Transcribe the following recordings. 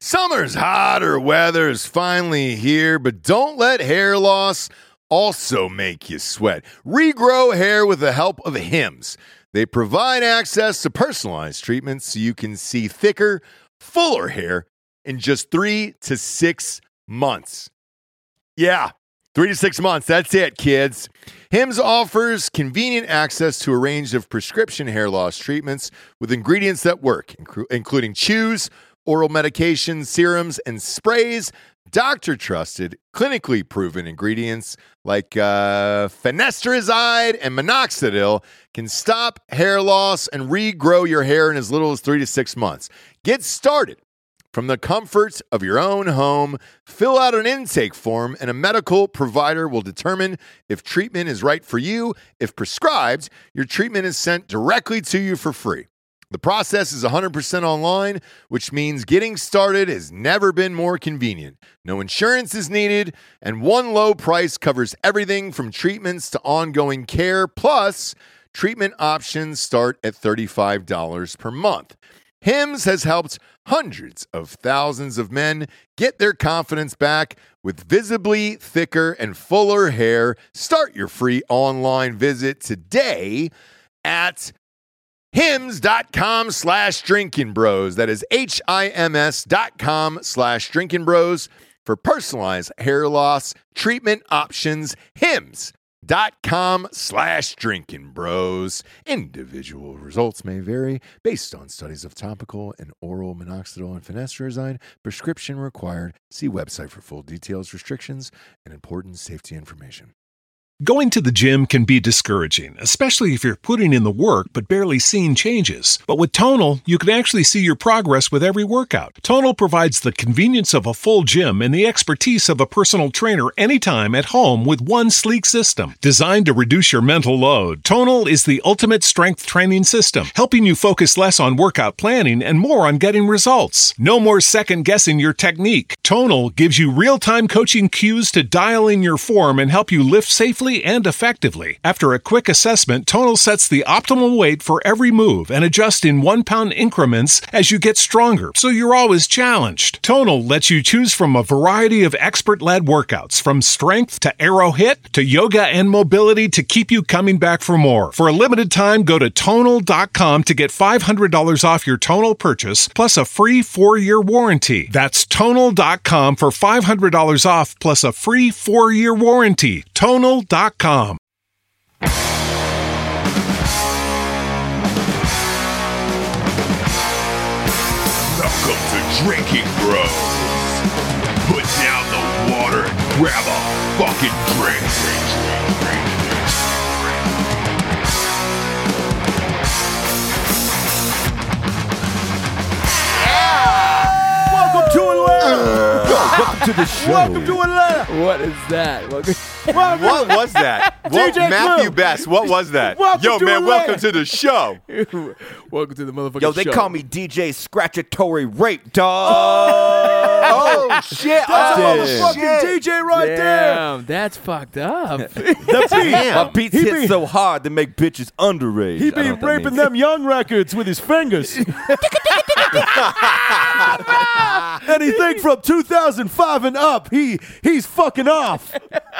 Summer's hotter weather is finally here, but don't let hair loss also make you sweat. Regrow hair with the help of Hims. They provide access to personalized treatments so you can see thicker, fuller hair in just 3 to 6 months. Yeah, 3 to 6 months. That's it, kids. Hims offers convenient access to a range of prescription hair loss treatments with ingredients that work, including chews, oral medications, serums, and sprays. Doctor-trusted, clinically proven ingredients like finasteride and minoxidil can stop hair loss and regrow your hair in as little as 3 to 6 months. Get started from the comfort of your own home. Fill out an intake form, and a medical provider will determine if treatment is right for you. If prescribed, your treatment is sent directly to you for free. The process is 100% online, which means getting started has never been more convenient. No insurance is needed, and one low price covers everything from treatments to ongoing care. Plus, treatment options start at $35 per month. Hims has helped hundreds of thousands of men get their confidence back with visibly thicker and fuller hair. Start your free online visit today at hims.com/drinkingbros. That is HIMS.com/drinkingbros for personalized hair loss treatment options. hims.com/drinkingbros. Individual results may vary based on studies of topical and oral minoxidil and finasteride. Prescription required. See website for full details, restrictions, and important safety information. Going to the gym can be discouraging, especially if you're putting in the work but barely seeing changes. But with Tonal, you can actually see your progress with every workout. Tonal provides the convenience of a full gym and the expertise of a personal trainer anytime at home with one sleek system. Designed to reduce your mental load, Tonal is the ultimate strength training system, helping you focus less on workout planning and more on getting results. No more second-guessing your technique. Tonal gives you real-time coaching cues to dial in your form and help you lift safely and effectively. After a quick assessment, Tonal sets the optimal weight for every move and adjusts in 1 pound increments as you get stronger, so you're always challenged. Tonal lets you choose from a variety of expert-led workouts, from strength to aero hit to yoga and mobility, to keep you coming back for more. For a limited time, go to Tonal.com to get $500 off your Tonal purchase, plus a free 4-year warranty. That's Tonal.com for $500 off, plus a free 4-year warranty. Tonal.com. Welcome to Drinking Bros. Put down the water and grab a fucking drink. Welcome to Atlanta. Welcome to the show. Welcome to Atlanta. What is that? What was that? DJ Matthew Clue. Best, what was that? Welcome Yo, to man, Atlanta. welcome to the show. Welcome to the motherfucking Yo, they show. call me DJ Scratchatory Rape, dog. Oh, shit. That's a Oh, motherfucking DJ right there. Damn, that's fucked up. The beat. My beats He hit be- so hard to make bitches underage. He I don't be know what that raping means. them young records with his fingers. Anything from 2005 and up, he's fucking off.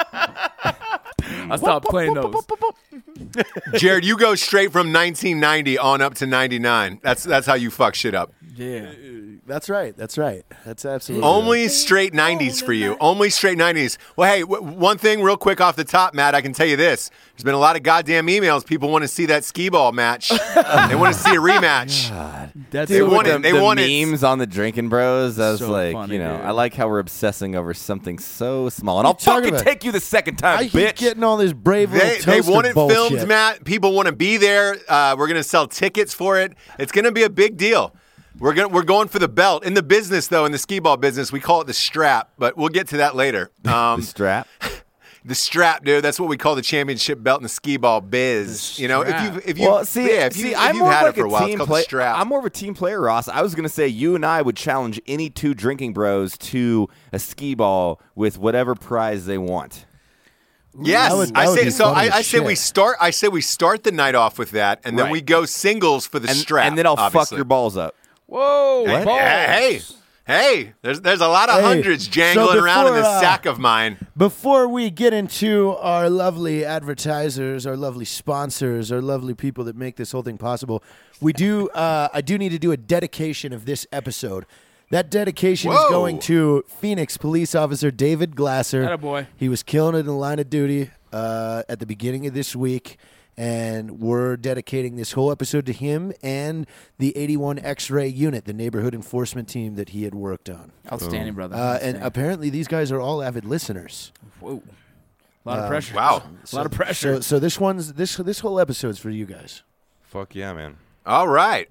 I stopped playing those. Jared, you go straight from 1990 on up to 99. That's how you fuck shit up. Yeah. That's right. That's absolutely Only straight 90s for you. Only straight 90s. Well, hey, one thing real quick off the top, Matt, I can tell you this. There's been a lot of goddamn emails. People want to see that skee ball match. They want to see a rematch. That's They so want good. it. They the want it. memes on the Drinking Bros. I was So like, funny, dude. I like how we're obsessing over something so small. And I'll talking fucking about? take you the second time, I keep bitch. getting all this brave little They toaster want it bullshit. filmed, Matt. People want to be there. We're going to sell tickets for it. It's going to be a big deal. We're going for the belt. In the business, though, in the skee ball business, we call it the strap, but we'll get to that later. The strap. The strap, dude. That's what we call the championship belt in the skee ball biz. You know, if you Well, see, if see, you've I'm more had of like it for a while, it's team called player. the strap. I'm more of a team player, Ross. I was gonna say you and I would challenge any two Drinking Bros to a skee ball with whatever prize they want. Yes, That would I be say so. funny as I say we shit. start. I say we start the night off with that, and then Right. we go singles for the And, strap. and then I'll fuck obviously. your balls up. Whoa. Hey, balls. hey, Hey, there's a lot of hundreds jangling around in this sack of mine. Before we get into our lovely advertisers, our lovely sponsors, our lovely people that make this whole thing possible, I do need to do a dedication of this episode. That dedication is going to Phoenix police officer David Glasser. Attaboy. He was killing it in the line of duty at the beginning of this week, and we're dedicating this whole episode to him and the 81 X-Ray unit, the neighborhood enforcement team that he had worked on. Outstanding, brother. And Outstanding. apparently these guys are all avid listeners. Whoa. A lot of pressure. Wow. A lot of pressure. So this whole episode's for you guys. Fuck yeah, man. All right.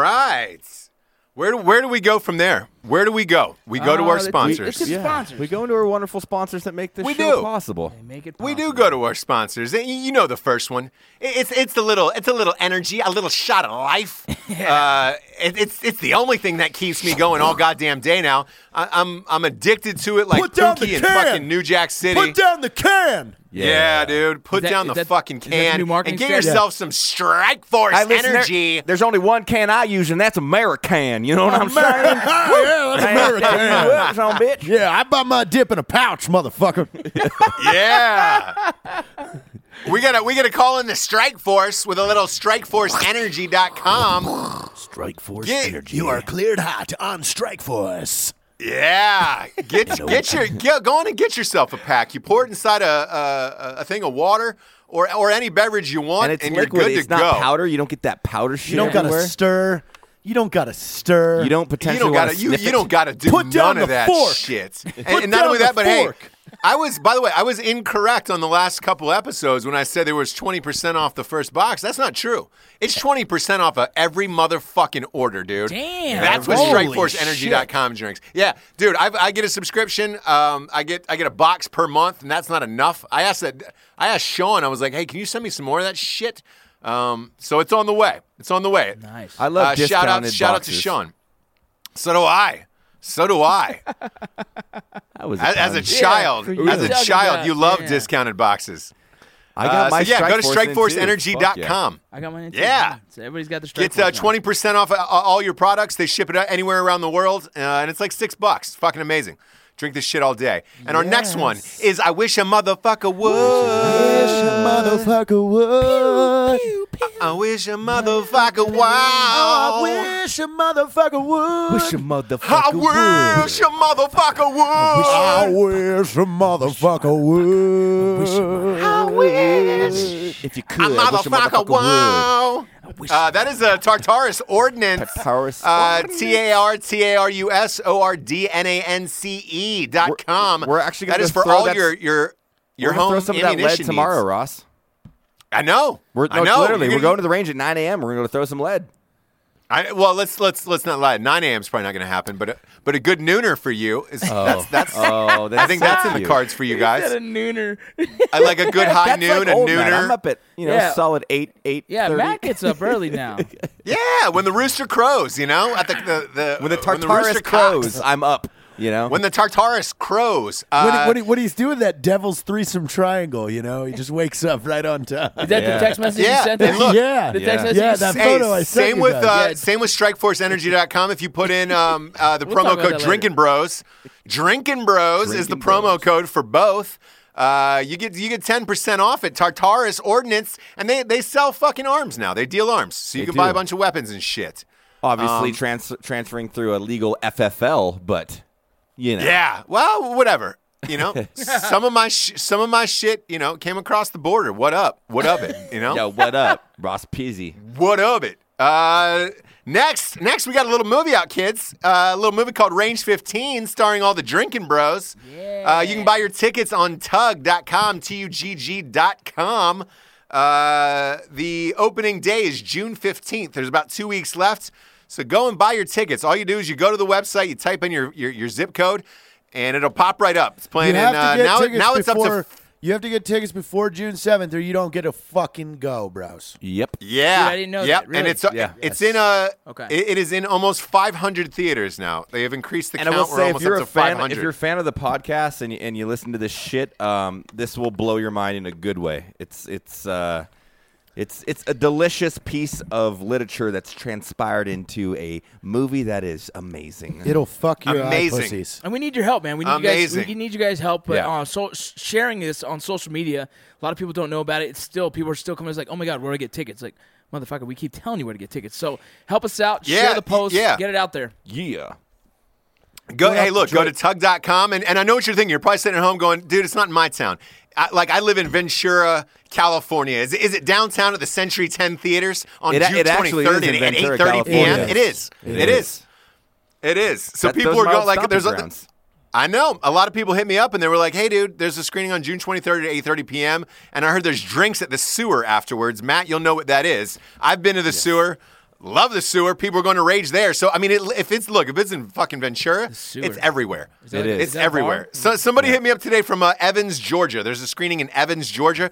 Where do we go from there? Where do we go? We go to our sponsors. It's sponsors. We go into our wonderful sponsors that make this We show do. possible. They make it We possible. do go to our sponsors. You know the first one. It's a little energy, a little shot of life. It's the only thing that keeps me going all goddamn day now. I'm addicted to it like Put down the Pookie in can. fucking New Jack City. Put down the can. Yeah, dude. Put Is down that- the is that- fucking is that the can new marketing and get strategy? yourself some Strike Force Hey, listen, energy. there's only one can I use, and that's American. You know what I'm saying? Yeah, that's American. Son of a bitch. Yeah, I buy my dip in a pouch, motherfucker. Yeah. We gotta call in the Strike Force with a little StrikeForceEnergy.com. Strike Force Get- Energy. You are cleared hot on Strike Force. Yeah, go on and get yourself a pack. You pour it inside a thing of water or any beverage you want, And it's you're liquid. good It's to not go. powder. You don't get that powder shit You don't gotta everywhere. stir. You don't gotta stir. You don't You potentially don't gotta want to you don't gotta do Put down none of the that fork. shit. Put And not down only the that, but fork. hey, by the way, I was incorrect on the last couple episodes when I said there was 20% off the first box. That's not true. It's 20% off of every motherfucking order, dude. Damn. That's what Holy StrikeForceEnergy.com drinks. Yeah, dude, I get a subscription. I get a box per month, and that's not enough. I asked Sean. I was like, hey, can you send me some more of that shit? So it's on the way. It's on the way. Nice. I love discounted shout out to boxes. Sean. So do I. That was As a fun. child, for you. as a Talking child, about- you love yeah. discounted boxes. I got my so yeah, go to Strike Force in, too. StrikeForceEnergy.com. I got mine in too. Yeah. So everybody's got the Strike Get Force now. 20% off all your products. They ship it out anywhere around the world, and it's like $6. It's fucking amazing. Drink this shit all day. And our next one is I Wish a Motherfucker Would. Motherfucker would. I wish a motherfucker would. I wish a motherfucker would. Wish a I motherfucker would. wish a motherfucker would. I wish a motherfucker would. I wish. If you A could, I wish a motherfucker motherfucker would. would. That is a Tartarus Ordinance. Tartarus TARTARUSORDNANCE.com. We're actually that gonna is for throw all that- your We're gonna home throw some of that lead ammunition tomorrow, needs. Ross. I know. I I know. Literally, You're we're going to the range at 9 a.m. We're going to throw some lead. Well, let's not lie. 9 a.m. is probably not going to happen, but a good nooner for you is that's. Oh, that's I think so that's in the cute. cards for you At guys. a nooner. I like a good high That's noon, like a old man. nooner. I'm up at Yeah. solid 8. Yeah, Matt gets up early now. Yeah, when the rooster crows, at the When the when Tartarus rooster crows, cocks. I'm up. You know. When the Tartarus crows. When he's doing that devil's threesome triangle, he just wakes up right on time. Is that the text message Yeah, you sent and us? look- Yeah. The text Yeah. message Yeah, you that sent- photo I sent same you with guys. same with StrikeForceEnergy.com. If you put in the talk promo about code that later. Drinking Bros, Drinking Bros is the Drinking promo Bros. code for both. You get 10% off at Tartarus Ordnance, and they sell fucking arms now. They deal arms, so you They can buy do. a bunch of weapons and shit. Obviously transferring through a legal FFL, but Yeah, well, whatever. Some of my shit, came across the border. What up? What of it? Yo, what up, Ross Peasy? What of it? Next, we got a little movie out, kids. A little movie called Range 15, starring all the Drinking Bros. Yeah. You can buy your tickets on tug.com, TUGG.com. The opening day is June 15th. There's about 2 weeks left. So go and buy your tickets. All you do is you go to the website, you type in your zip code, and it'll pop right up. It's playing You in have to get tickets now it's up before, to you have to get tickets before June 7th, or you don't get a fucking go, bros. Yep. Yeah, Dude, I didn't know yep. that. Really? And it's Yeah. it's in a Okay. it is in almost 500 theaters now. They have increased the And I count. will We're say, if almost you're up a to fan, 500. if you're a fan of the podcast and you listen to this shit, this will blow your mind in a good way. It's It's a delicious piece of literature that's transpired into a movie that is amazing. It'll fuck your Amazing. eye pussies. And we need your help, man. We need Amazing. you need you guys' help. But Yeah. sharing this on social media, a lot of people don't know about it. It's still people are still coming. It's like, oh my god, where do I get tickets? Like, motherfucker, we keep telling you where to get tickets. So help us out. Share the post. Get it out there. Yeah. Hey, look, go to tug.com. And I know what you're thinking. You're probably sitting at home going, dude, it's not in my town. I live in Ventura, California. Is it downtown at the Century 10 Theaters on June actually 23rd is in at Ventura, 8:30 p.m.? California. It is. It is. So people are going like, there's I know. A lot of people hit me up and they were like, hey, dude, there's a screening on June 23rd at 8:30 p.m. And I heard there's drinks at the sewer afterwards. Matt, you'll know what that is. I've been to the sewer. Love the sewer. People are going to rage there. So, I mean, if it's in fucking Ventura, it's everywhere. It is. It's everywhere. So somebody hit me up today from Evans, Georgia. There's a screening in Evans, Georgia.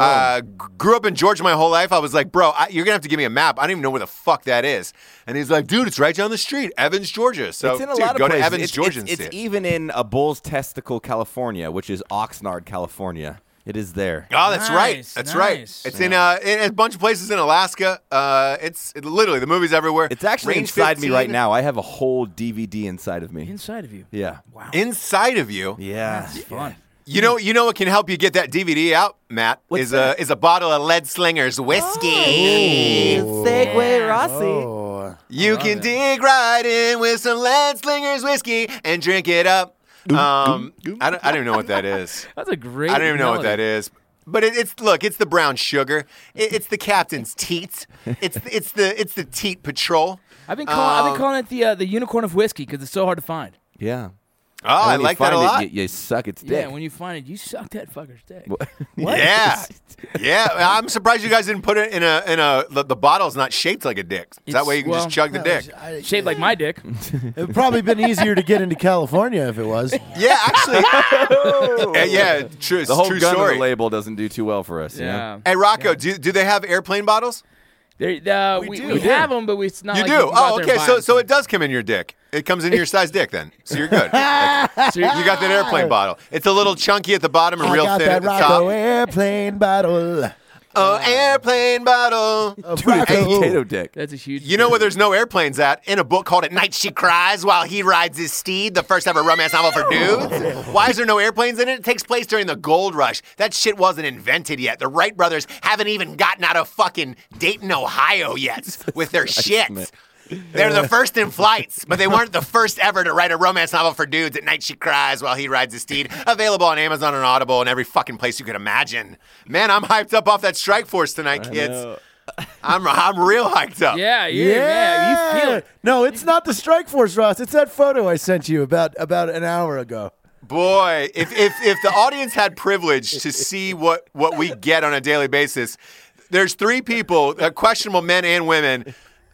Grew up in Georgia my whole life. I was like, bro, you're going to have to give me a map. I don't even know where the fuck that is. And he's like, dude, it's right down the street, Evans, Georgia. So, it's in a lot of go places. to Evans, Georgia and see it's it. even in a Bull's Testicle, California, which is Oxnard, California. It is there. Oh, that's right. Nice, That's nice. right. It's in a bunch of places in Alaska. It's literally the movie's everywhere. It's actually Range inside 15. me right now. I have a whole DVD inside of me. Inside of you. Yeah. Wow. Inside of you. Yeah. That's fun. You know what can help you get that DVD out, Matt? Is a bottle of Lead Slingers whiskey. Segway Rossi. Oh. You can dig right in with some Lead Slingers whiskey and drink it up. I don't even know what that is. That's a great. I don't even know what melody. that is. But it's the brown sugar. It's the captain's teat. It's the teat patrol. I've been calling it the unicorn of whiskey because it's so hard to find. Yeah. Oh, I when you like that a find lot. it, you suck its dick. Yeah, when you find it, you suck that fucker's dick. Yeah, yeah. I'm surprised you guys didn't put it in the bottle's not shaped like a dick. That way you can just chug the dick. Shaped like my dick. It would probably been easier to get into California if it was. Yeah, actually. True. The whole true gun story. of the label doesn't do too well for us. Yeah. Hey, Rocco, do they have airplane bottles? We have them, but it's not. You like do. can go out Oh, there and okay. buy So 'em. so it does come in your dick. It comes in your size dick then. So you're good. So You got that airplane bottle. It's a little chunky at the bottom and I real got thin that at the Rocco top. airplane bottle. Oh, airplane bottle. Of Rocco. Potato dick. That's a huge. You know where there's no airplanes at? In a book called At Night She Cries While He Rides His Steed, the first ever romance novel for dudes. Why is there no airplanes in it? It takes place during the gold rush. That shit wasn't invented yet. The Wright brothers haven't even gotten out of fucking Dayton, Ohio yet with their shit. They're the first in flights, but they weren't the first ever to write a romance novel for dudes. At Night She Cries While He Rides His Steed. Available on Amazon and Audible and every fucking place you could imagine. Man, I'm hyped up off that Strike Force tonight, kids. I'm real hyped up. Yeah, you feel it. No, it's not the Strike Force, Ross. It's that photo I sent you about an hour ago. Boy, if the audience had privilege to see what we get on a daily basis, there's three people, questionable men and women,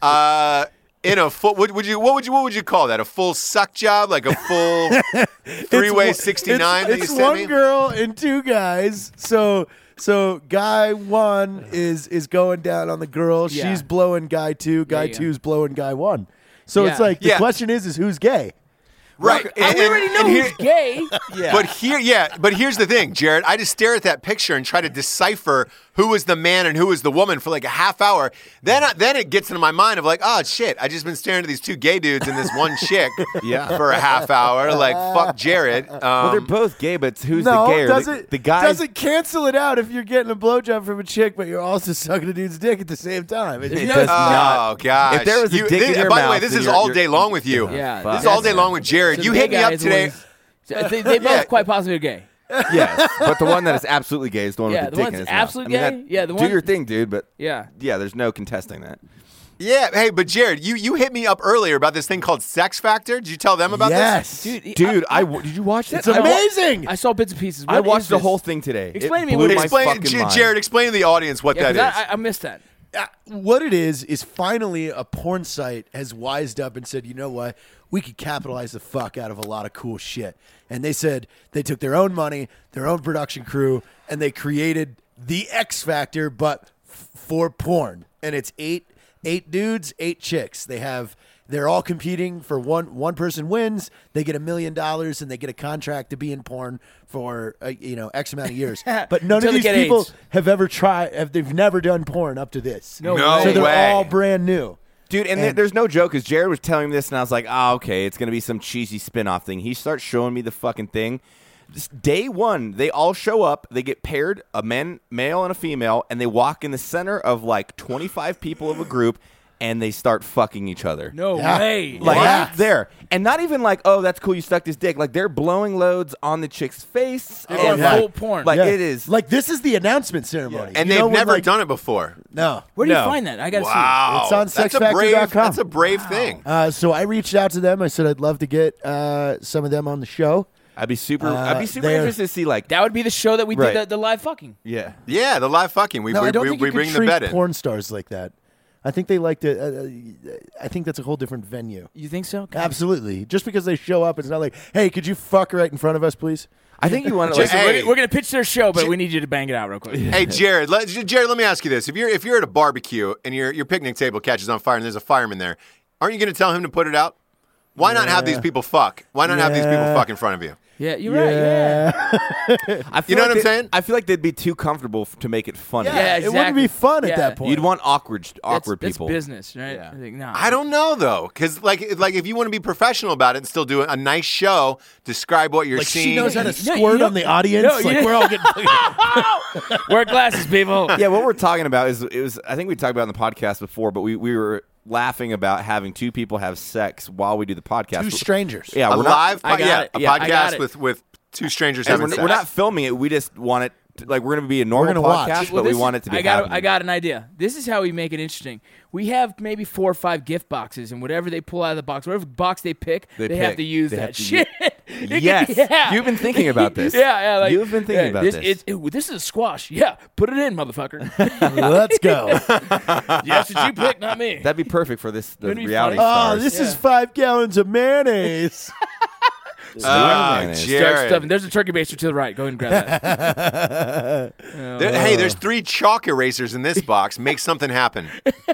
in a full. What would you call that? A full suck job, like a full three-way 69 that you It's sent one me? girl and two guys. So guy one is going down on the girl. Yeah. She's blowing guy two. Guy Yeah, yeah. two's blowing guy one. So it's Yeah. like the Yeah. question is who's gay? Right. We already know here- who's gay. But here's the thing, Jared. I just stare at that picture and try to decipher who was the man and who was the woman for like a half hour. Then it gets into my mind of like, oh shit, I just been staring at these two gay dudes and this one chick for a half hour. Like, fuck Jared. Well, they're both gay, but who's No, the gayer? doesn't The guy. doesn't cancel it out if you're getting a blowjob from a chick, but you're also sucking a dude's dick at the same time. It It just does doesn't- not. Oh gosh! If there was a dick in your by the way, mouth, this then is you're- all you're- day long with you. Yeah, This is all day long with Jared. So You the hit gay me up guys today. was- they both quite possibly are gay. Yes, but the one that is absolutely gay is the one Yeah, with the the one dick in that's his mouth. absolutely I mean, gay? that- Yeah, the do one- your thing, dude. But Yeah. there's no contesting that. Yeah, hey, but Jared, you hit me up earlier about this thing called Sex Factor. Did you tell them about Yes. this? Dude, Dude, did you watch that? It's amazing. I saw bits and pieces. I What watched is the this? whole thing today. Explain It to me blew what it my is. fucking mind. Jared, explain to the audience what Yeah, that 'cause is. I missed that. What it is finally a porn site has wised up and said, you know what? We could capitalize the fuck out of a lot of cool shit. And they said they took their own money, their own production crew, and they created the X Factor, but for porn. And it's eight dudes, 8 chicks. They have They're all competing for one person wins. They get $1 million and they get a contract to be in porn for X amount of years. But none of Until they these get people AIDS. have ever tried. They've never done porn up to this. No No so they're way. all brand new. Dude, and there's no joke, because Jared was telling me this, and I was like, okay, it's going to be some cheesy spin-off thing. He starts showing me the fucking thing. Day one, they all show up. They get paired, a male and a female, and they walk in the center of like 25 people of a group, and they start fucking each other. No Yeah. way. Like Yeah. there, and not even like, oh, that's cool, you stuck this dick. Like they're blowing loads on the chick's face. They're and going like, full porn. Like Yeah. it is. Like this is the announcement ceremony. And You they've know, when, never like- done it before. No. Where do you No. find that? I got to Wow. It's on That's a brave, sexfactor.com. that's a brave thing. So I reached out to them. I said I'd love to get some of them on the show. I'd be super they're- interested to see like see. That would be the show that we Right. did the live fucking. yeah. Yeah, the live fucking. We No, I don't think we you bring can the treat bed in. porn stars like that. I think they like to. I think that's a whole different venue. You think so? Absolutely. Just because they show up, it's not like, hey, could you fuck right in front of us, please? I think you want to Just- like. Hey. We're gonna pitch their show, but we need you to bang it out real quick. Hey Jared, let me ask you this: if you're at a barbecue and your picnic table catches on fire and there's a fireman there, aren't you going to tell him to put it out? Why not have these people fuck? Why not have these people fuck in front of you? Yeah, you're right. Yeah. I feel You know like what I'm saying? I feel like they'd be too comfortable to make it funny. Yeah, It wouldn't be exactly. fun at Yeah. that point. You'd want awkward That's people. business, right? Yeah. I think, nah. I don't know though, because like if you want to be professional about it and still do a nice show, describe what you're like seeing. she knows how to No, you squirt don't- on the audience. No, you like didn't- we're all getting. Wear glasses, people. Yeah, what we're talking about is I think we talked about it in the podcast before, but we were laughing about having two people have sex while we do the podcast. Two strangers. Yeah, a we're live, I got it. a Yeah, I got podcast it. with two strangers not, having and sex. we're not filming it. We just want it. Like we're going to be a normal gonna watch. podcast, Well, but we this want is- it to be. I got happening. an idea. This is how we make it interesting. We have maybe 4 or 5 gift boxes, and whatever they pull out of the box, whatever box they pick, they have pick. to use They that have to shit. Yes. Yeah. You've been thinking about this. Yeah. Like, You've been thinking about this. This is a squash. Yeah, put it in, motherfucker. Let's go. Yes, did you pick, not me. That'd be perfect for the Wouldn't it be reality funny? stars. Oh, this is 5 gallons of mayonnaise. mayonnaise. Start Jared. stuffing. There's a turkey baster to the right. Go ahead and grab that. Hey, there's 3 chalk erasers in this box. Make something happen.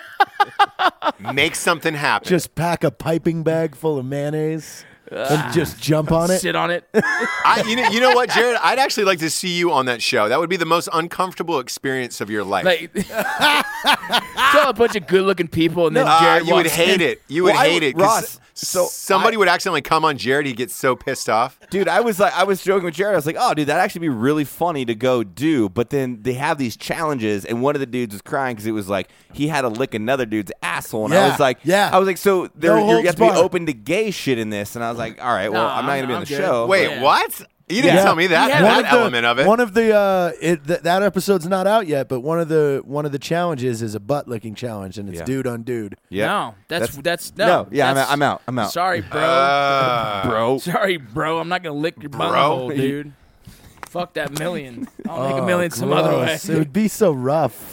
Make something happen. Just pack a piping bag full of mayonnaise and just jump on it. Sit on it. you know what, Jared? I'd actually like to see you on that show. That would be the most uncomfortable experience of your life. Like, it's all a bunch of good-looking people, and then Jared you would walks hate in. it. You would Well, hate it. 'cause Ross, so somebody would accidentally come on Jared. He'd get so pissed off. Dude, I was joking with Jared. I was like, "Oh, dude, that'd actually be really funny to go do." But then they have these challenges, and one of the dudes was crying because it was like he had to lick another dude's asshole, and I Yeah, was like, yeah. I was like, so there, No you holds have to be barred. open to gay shit in this, and I was like, all right, well, No, I'm not gonna be on I'm the good. show. Wait, yeah. what? You didn't Yeah. tell me that, Yeah. that element of it. One of the that episode's not out yet, but one of the challenges is a butt licking challenge, and it's Yeah. dude on dude. Yeah. No, that's no. no. Yeah, that's- I'm out. I'm out. Sorry, bro. bro. Sorry, bro. I'm not gonna lick your Bro. butthole, dude. Fuck that million. I'll make a million some other way. Gross. It would be so rough.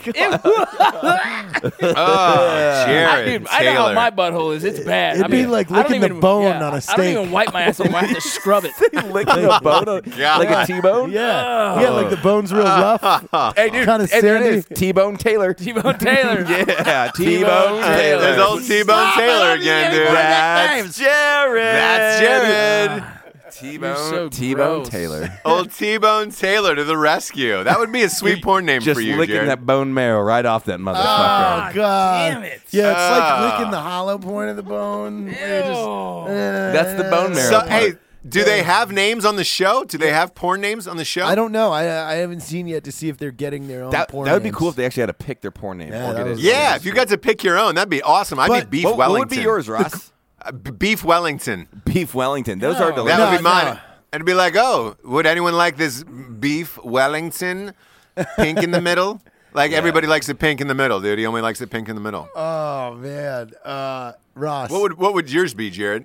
Oh, Jared Dude, I know how Taylor. my butthole is. It's bad. It'd I mean, be like I don't licking the even- bone yeah, on a I don't steak. even wipe my ass. I have to scrub it. Licking a bone, God. like a T-bone. Yeah, like the bone's real rough. Hey, dude, Kinda hey, there it is. sandy. T-Bone Taylor. T-Bone Taylor. Yeah, T-Bone Taylor. There's old T-Bone Taylor again, dude. That's Jared. That's Jared. T-Bone. so T-Bone gross. Taylor. Old T-Bone Taylor to the rescue. That would be a sweet porn name Just for you, licking Jared. that bone marrow right off that motherfucker. Oh God! damn it. Yeah, it's Ah. like licking the hollow point of the bone. That's the bone marrow. So, part. hey, do they have names on the show? Do they have porn names on the show? I don't know. I haven't seen yet to see if they're getting their own that porn would be names. cool if they actually had to pick their porn name. Yeah, or that get was- it. Yeah, if you got to pick your own, that'd be awesome. I'd But be Beef What Wellington. would be yours, Ross? Beef Wellington. Beef Wellington. Those are That delicious. would be No, mine. no. It'd be like, oh, would anyone like this Beef Wellington? Pink in the middle? Like, everybody likes the pink in the middle, dude. He only likes the pink in the middle. Oh man, Ross. What would yours be, Jared?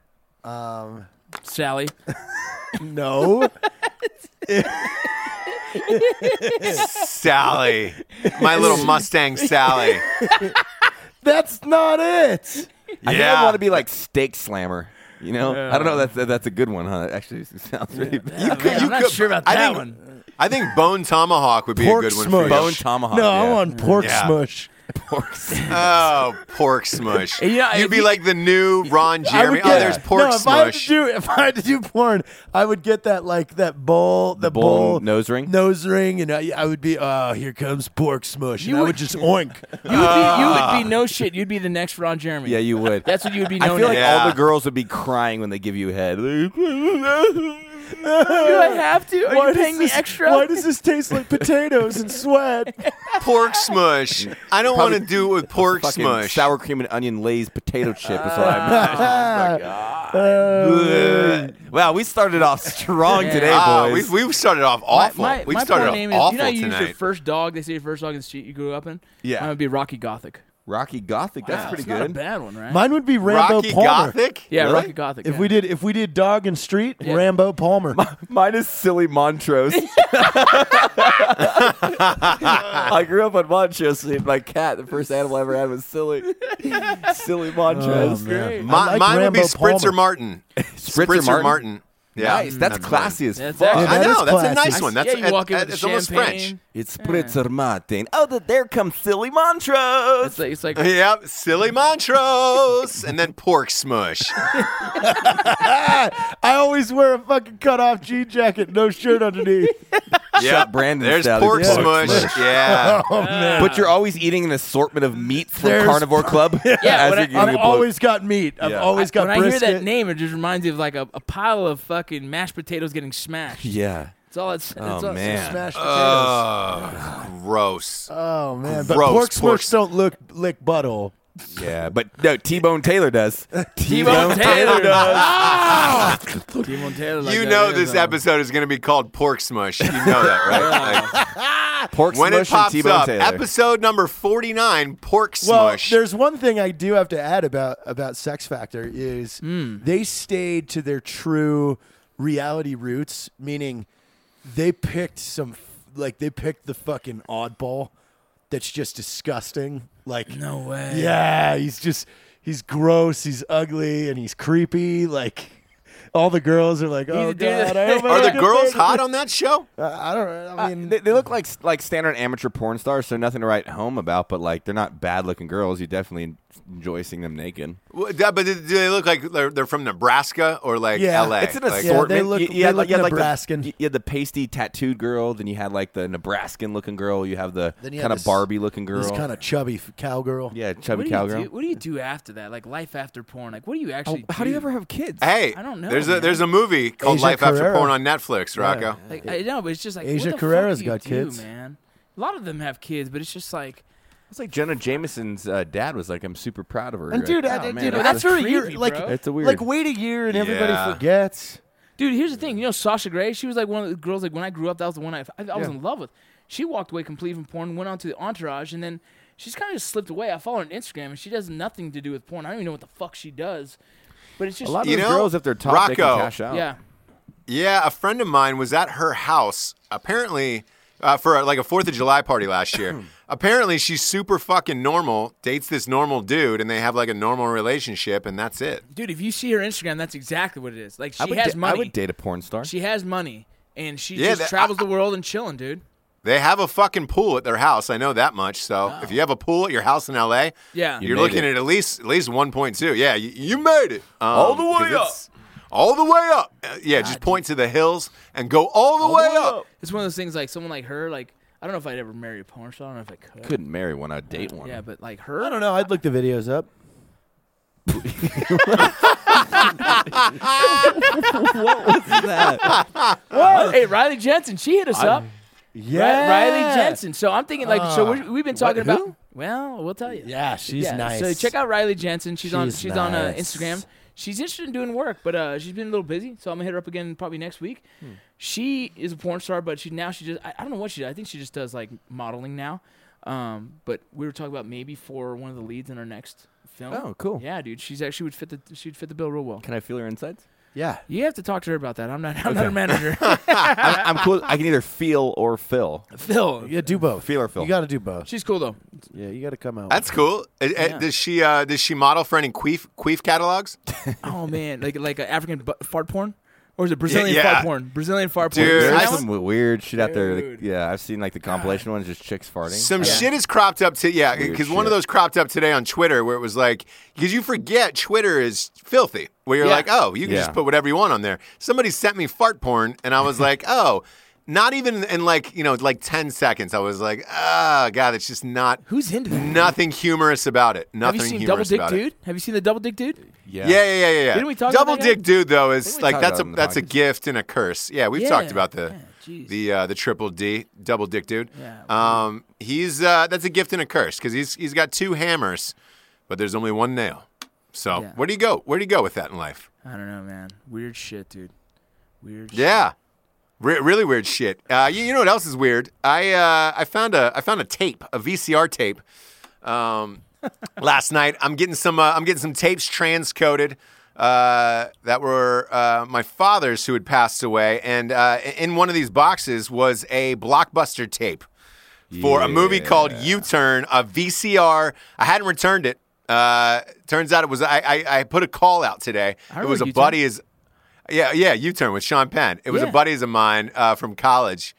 Sally. No. Sally. My little Mustang Sally. That's not it. I think I want to be like Steak Slammer. You know, I don't know. That's a good one, huh? That actually sounds really bad. I'm not sure about that one. I think Bone Tomahawk would be Pork a good one smush. for you. Bone Tomahawk. No, yeah. I want pork Yeah. smush. Oh, pork smush. Yeah, You'd if be you- like the new Ron Jeremy. I would get, there's pork no, smush. If I had to do porn, I would get that bowl, the bowl nose ring? nose ring, and I would be, oh, here comes pork smush, and You I would- would just oink. You would be no shit. You'd be the next Ron Jeremy. Yeah, you would. That's what you would be I known feel like as. Yeah. all the girls would be crying when they give you head. Do I have to? Are you paying me extra? Why does this taste like potatoes and sweat? Pork smush. I don't want to do it with pork Fucking smush. sour cream and onion Lay's potato chip is what I'm. Wow, we started off strong Yeah. today, boys. we started off awful. we my started porn off name awful is, you know how you use your tonight. first dog? They say your first dog in the street you grew up in? Yeah. Mine would be Rocky Gothic. Rocky Gothic, that's Wow, pretty it's not a good. bad one, right? Mine would be Rambo Rocky Palmer. Gothic? yeah, Really? Rocky Gothic. If yeah. we did dog and street, Yeah. Rambo Palmer. Mine is Silly Montrose. I grew up on Montrose. And my cat, the first animal I ever had was Silly. Silly Montrose. Oh, man. Mi- I like mine would be Rambo Spritzer Palmer. Martin. Spritzer Martin? Yeah, Nice. That's mine. classy as That's fuck. actually- I that know. is That's a classy. nice one. That's yeah, you walk in with it's the almost French. champagne. It's Spritzer Martin. Oh, there comes Silly Montrose. It's like Yep, silly Montrose, and then pork smush. I always wear a fucking cut off jean jacket, no shirt underneath. Yep, Brandon there's style. pork Yeah. smush. Yeah, Oh man. But you're always eating an assortment of meats from There's- Carnivore Club. Yeah, as when you're I- getting I've a blow. always got meat. I've Yeah. always got when brisket. I hear that name, it just reminds me of like a pile of fucking mashed potatoes getting smashed. Yeah. That's all it's. Oh, that's all, man. Smashed potatoes. oh, gross. Oh man, but Gross. pork Pork- smush don't lick butthole. Yeah, but no, T-Bone Taylor does. T-Bone Taylor does. T-Bone Taylor. Like You that know is, this episode is going to be called Pork Smush. You know that, right? Like, Pork when it Smush and pops T-Bone up, Taylor. episode number 49, Pork Well, Smush. there's one thing I do have to add about Sex Factor is they stayed to their true reality roots, meaning they picked they picked the fucking oddball that's just disgusting. Like, No way. yeah, he's gross, he's ugly, and he's creepy. Like, all the girls are like, oh the dude that- god, I hope I Are don't the get girls married." hot on that show? I don't know. I mean, They look like standard amateur porn stars, so nothing to write home about. But like, they're not bad looking girls. You definitely enjoy seeing them naked. But do they look like they're from Nebraska or like Yeah, LA? It's an Like- assortment. they look- you they had, look you had like Nebraskan. you had the pasty tattooed girl, then you had like the Nebraskan looking girl. You have the Then you had kind of this- Barbie looking girl. this kind of chubby cowgirl. yeah, What chubby do cowgirl. you do? What do you do after that? Like life after porn? Like what do you actually? How do you ever have kids? Hey, I don't know, There's man. there's a movie called Asia Life After Carrera. Porn on Netflix, Rocco. Like I know, but it's just like Asia what the Carrera's fuck do you got do, kids. man. A lot of them have kids, but it's just like It's like Jenna Jameson's dad was like, "I'm super proud of her." And Like, dude, oh, dude, man, that's after a creepy, year, like, bro. It's a weird. like wait a year and everybody Yeah. forgets. dude, here's the thing. You know, Sasha Grey, she was like one of the girls. Like when I grew up, that was the one I was in love with. She walked away completely from porn, went on to the Entourage, and then she's kind of just slipped away. I follow her on Instagram, and she does nothing to do with porn. I don't even know what the fuck she does. But it's just a lot of You those know, girls, if they're top, they can Rocco, cash out. yeah. Yeah, a friend of mine was at her house apparently for like a 4th of July party last year. Apparently, she's super fucking normal, dates this normal dude, and they have like a normal relationship, and that's it. Dude, if you see her Instagram, that's exactly what it is. Like she I would has money. I would date a porn star. She has money, and she Yeah, just travels the world and chilling, dude. They have a fucking pool at their house. I know that much. So if you have a pool at your house in LA, Yeah. you're made looking it. at least 1.2. Yeah, you made it. All the way 'cause up. it's All the way up. Yeah, just point to the hills and go all the way up. It's one of those things like someone like her, like I don't know if I'd ever marry a porn star. I don't know if I could. Couldn't marry one. I'd date one. Yeah, but like her, I don't know. I'd look the videos up. Hey, Riley Jensen, she hit us up. Yeah, Riley Jensen. So I'm thinking like, so we've been talking What, who? about. Well, we'll tell you. Yeah, she's nice. So check out Riley Jensen. She's on She's on nice. Instagram. She's interested in doing work, but she's been a little busy, so I'm gonna hit her up again probably next week. She is a porn star, but she just I don't know what she does. I think she just does like modeling now. But we were talking about maybe for one of the leads in our next film. Oh, cool. Yeah, dude, she'd fit the bill real well. Can I feel her insides? Yeah. You have to talk to her about that. I'm not her manager. I'm cool. I can either feel or fill. Phil, Yeah, do both. Feel or fill. You got to do both. she's cool though. Yeah, you got to come out. That's cool. Does she model for any queef catalogs? Oh man, like African fart porn, Or is it Brazilian Yeah. fart porn? Brazilian fart porn. Dude, You seen There's that some one? weird shit out there. Dude. Yeah, I've seen like the compilation ones, just chicks farting. Some shit is cropped up Weird because one of shit. those cropped up today on Twitter where it was like, because you forget Twitter is filthy, where you're Yeah. like, oh, you can Yeah. just put whatever you want on there. Somebody sent me fart porn, and I was like, oh, not even in like 10 seconds. I was like, oh, God, it's just not. Who's into that? Nothing humorous about it. Have Nothing you seen Double humorous Dick about Dude? it. Have you seen the Double Dick Dude? Yeah. Yeah. Didn't we talk Double about that Dick Dude though is we like talked that's about it in the that's a podcast. gift and a curse. Yeah, we've Yeah. talked about the Yeah, jeez. the triple D, Double Dick Dude. Yeah. He's that's a gift and a curse because he's got 2 hammers, but there's only 1 nail. So Yeah. where do you go? Where do you go with that in life? I don't know, man. Weird shit, dude. Weird shit. Yeah, really weird shit. You know what else is weird? I found a tape, a VCR tape, last night. I'm getting some tapes transcoded that were my father's who had passed away, and in one of these boxes was a Blockbuster tape for a movie called U-Turn, a VCR. I hadn't returned it. Turns out it was I put a call out today. I It was a remember U-Turn. buddy's. Yeah, U-Turn with Sean Penn. It was a Yeah. buddies of mine from college.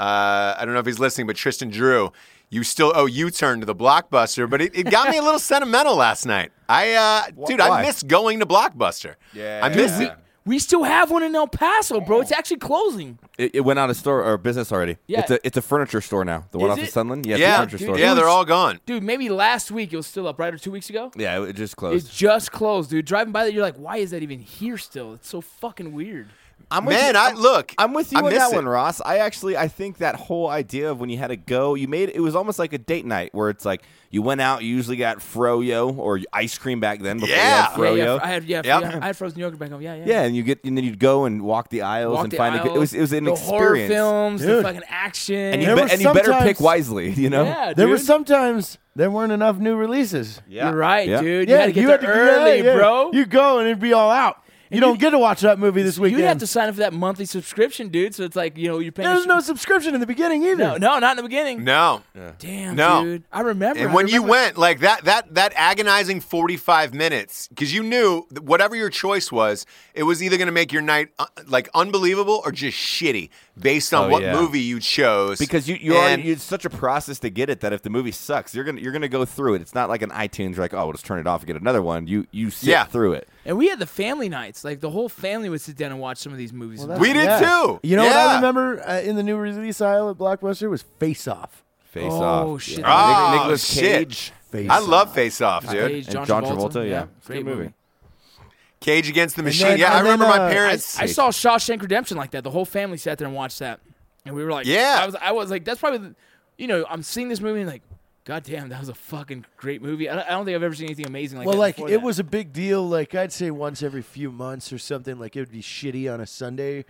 I don't know if he's listening, but Tristan Drew, you still owe U-Turn to the Blockbuster, but it got me a little sentimental last night. Dude, I Why? miss going to Blockbuster. Yeah. I miss it. We still have one in El Paso, bro. It's actually closing. It went out of store or business already. Yeah. It's a furniture store now. The one Is off of it? Sunland. Yeah, it's Yeah, a furniture store. yeah, they're all gone. Dude, maybe last week it was still up, right? Or 2 weeks ago? Yeah, it just It closed. just closed, dude. Driving by that, you're like, why is that even here still? It's so fucking weird. I'm with Man, you. I'm with you I on miss that it. one, Ross. I think that whole idea of when you had to go, it was almost like a date night where it's like you went out, you usually got froyo or ice cream back then before you Yeah. had froyo. I had Yep. I had frozen yogurt back home. Yeah. Yeah, and then you'd go and walk the aisles Walk and the find a good. aisles, It was an the horror experience. films, the Dude. fucking action. And There were you better sometimes- pick wisely, you know. yeah, There dude. were sometimes there weren't enough new releases. You're right, Yeah. dude. You had to get there early, bro. You go and it'd be all out. You don't get to watch that movie this weekend. You'd have to sign up for that monthly subscription, dude. So it's like, you're paying. There's no subscription in the beginning either. no, not in the beginning. No. Damn, No. dude. I remember. And when you went, like that agonizing 45 minutes, because you knew that whatever your choice was, it was either going to make your night like unbelievable or just shitty based on Oh, what yeah. movie you chose. Because it's such a process to get it that if the movie sucks, you're gonna go through it. It's not like an iTunes, you're like, oh, we'll just turn it off and get another one. You sit Yeah. through it. And we had the family nights. Like the whole family would sit down and watch some of these movies. We did too. You know what Yeah. I remember in the new release aisle at Blockbuster was Face Off. Face Oh, off. shit. Yeah. Oh, Nicholas shit. Cage. Face I Off. love Face Off, dude. Cage, And John Travolta, yeah. It's a Great good movie. Cage Against the Machine. then- yeah, I and then, remember my I- parents. I saw Shawshank Redemption like that. The whole family sat there and watched that, and we were like, Yeah. I was like, that's probably, I'm seeing this movie and like, God damn, that was a fucking great movie. I don't think I've ever seen anything amazing like Well, that. like before it that. was a big deal. Like I'd say once every few months or something. Like it would be shitty on a Sunday.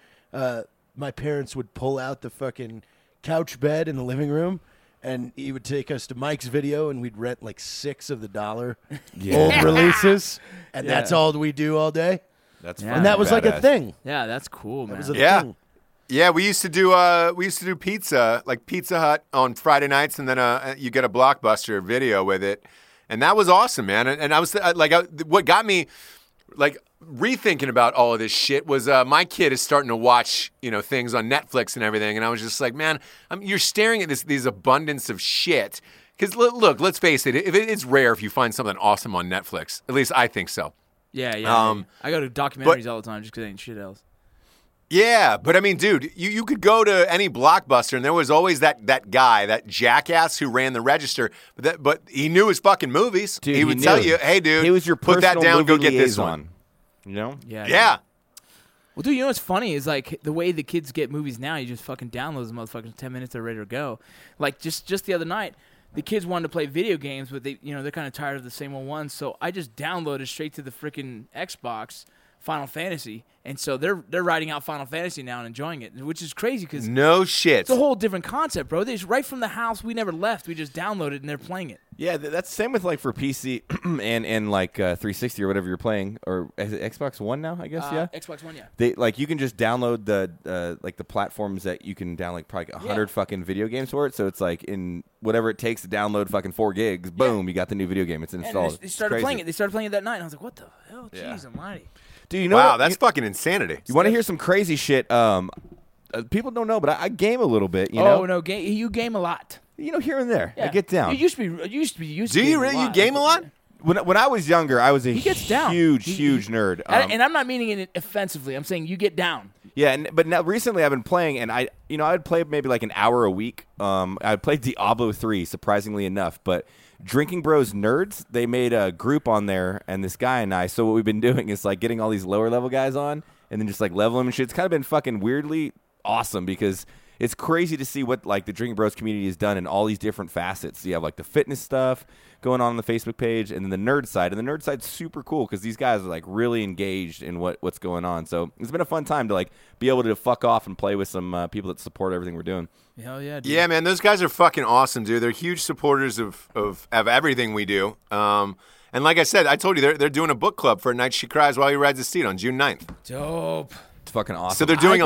My parents would pull out the fucking couch bed in the living room, and he would take us to Mike's Video, and we'd rent like 6 of the $1 old releases, and that's all we do all day. That's Yeah. fun. And that was like a Badass. thing. Yeah, that's cool, man. That was a Yeah. thing. Yeah, we used to do pizza, like Pizza Hut on Friday nights, and then you get a Blockbuster video with it, and that was awesome, man. And I was what got me like rethinking about all of this shit was my kid is starting to watch things on Netflix and everything, and I was just like, man, you're staring at these abundance of shit. Because look, let's face it, it's rare if you find something awesome on Netflix. At least I think so. yeah. I go to documentaries but- all the time just because ain't shit else. Yeah, but I mean, dude, you could go to any Blockbuster, and there was always that guy, that jackass who ran the register, but he knew his fucking movies. Dude, he would knew. tell you, hey, dude, He was your put that personal down, go movie get this liaison, one. You know? Yeah. Yeah. Well, dude, you know what's funny is like the way the kids get movies now. You just fucking download those motherfuckers. 10 minutes, they're ready to go. Like just the other night, the kids wanted to play video games, but they're kind of tired of the same old ones. So I just downloaded straight to the freaking Xbox Final Fantasy, and so they're writing out Final Fantasy now and enjoying it, which is crazy because No shit. it's a whole different concept, bro. They just right from the house. We never left. We just downloaded and they're playing it. Yeah, that's the same with like for PC and like 360 or whatever you're playing, or is it Xbox One now? I guess Xbox One, yeah. They like you can just download the like the platforms that you can download probably 100 fucking video games for it. So it's like in whatever it takes to download fucking 4 gigs, boom, you got the new video game. It's And installed. they It's started crazy. playing it. They started playing it that night. And I was like, what the hell? Yeah. Jeez almighty. Dude, you know Wow, what? that's fucking insanity. You want to hear some crazy shit? People don't know, but I game a little bit. You Oh know, no, you game a lot. here and there. I Yeah. get down. You used to be. Do you really? You game a lot? When I was younger, I was a He gets down. huge He- nerd. And I'm not meaning it offensively. I'm saying you get down. Yeah, but now recently I've been playing, and I would play maybe like an hour a week. I played Diablo 3, surprisingly enough. But Drinking Bros Nerds, they made a group on there, and this guy and I. So what we've been doing is like getting all these lower level guys on, and then just like level them and shit. It's kind of been fucking weirdly awesome because it's crazy to see what like the Drinking Bros community has done in all these different facets. You have like the fitness stuff going on the Facebook page, and then the nerd side. And the nerd side's super cool because these guys are like really engaged in what's going on. So it's been a fun time to like be able to fuck off and play with some people that support everything we're doing. Hell yeah, dude. Yeah, man, those guys are fucking awesome, dude. They're huge supporters of everything we do. And like I said, I told you they're doing a book club for A Night She Cries While He Rides His Steed on June 9th. Dope. It's fucking awesome. So they're doing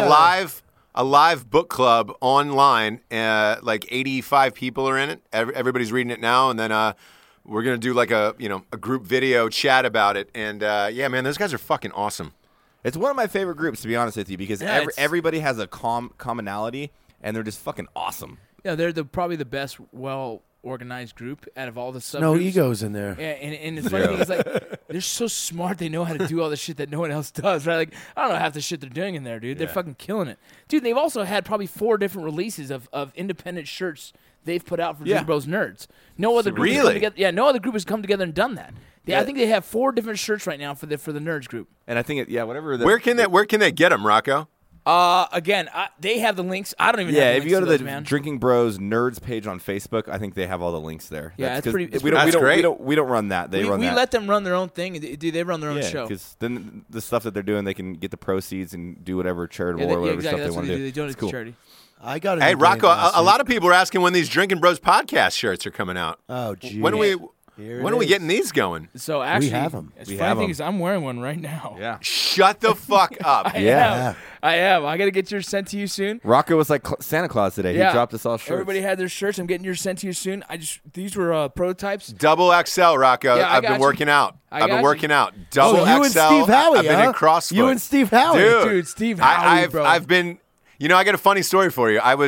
a live book club online. Like 85 people are in it. Everybody's reading it now, and then we're gonna do like a group video chat about it. And yeah, man, those guys are fucking awesome. It's one of my favorite groups, to be honest with you, because Yeah, everybody has a commonality, and they're just fucking awesome. Yeah, they're probably the best, well-organized group out of all the subgroups. No egos in there. Yeah, and the funny thing is, like, they're so smart. They know how to do all the shit that no one else does, right? Like, I don't know half the shit they're doing in there, dude. They're fucking killing it. Dude, they've also had probably 4 different releases of independent shirts they've put out for Drinking Bros Nerds. No other group has come Really? together. Yeah, no other group has come together and done that. I think they have 4 different shirts right now for the Nerds group. And I think whatever. Where can they get them, Rocco? Again, they have the links. I don't even. Yeah, have the if you go to links the those, man. Drinking Bros Nerds page on Facebook, I think they have all the links there. Yeah, it's 'cause pretty- it's we don't, pretty- we, don't, That's we, great. don't, we don't run that. They run we that. let them run their own thing. Dude, they run their own show. because then the stuff that they're doing, they can get the proceeds and do whatever charitable Yeah, or whatever exactly. stuff That's they what want they to do. do. They donate It's to cool. charity. I got Hey, Rocco, a lot of people are asking when these Drinking Bros podcast shirts are coming out. Oh, geez. When are we Here when it are we is. getting these going? So actually, have 'em. The We funny have thing 'em. is, I'm wearing one right now. Yeah. Shut the fuck up. Yeah. I am. I got to get yours sent to you soon. Rocco was like Santa Claus today. Yeah. He dropped us all shirts. Everybody had their shirts. I'm getting yours sent to you soon. These were prototypes. Double XL, Rocco. Yeah, I I've got been you. working out. I I've got been you. working out. Double Oh, you XL. and Steve Howie, I've been huh? in CrossFit. You and Steve Howie. Dude, Steve Howie, bro. I've been. I got a funny story for you. I've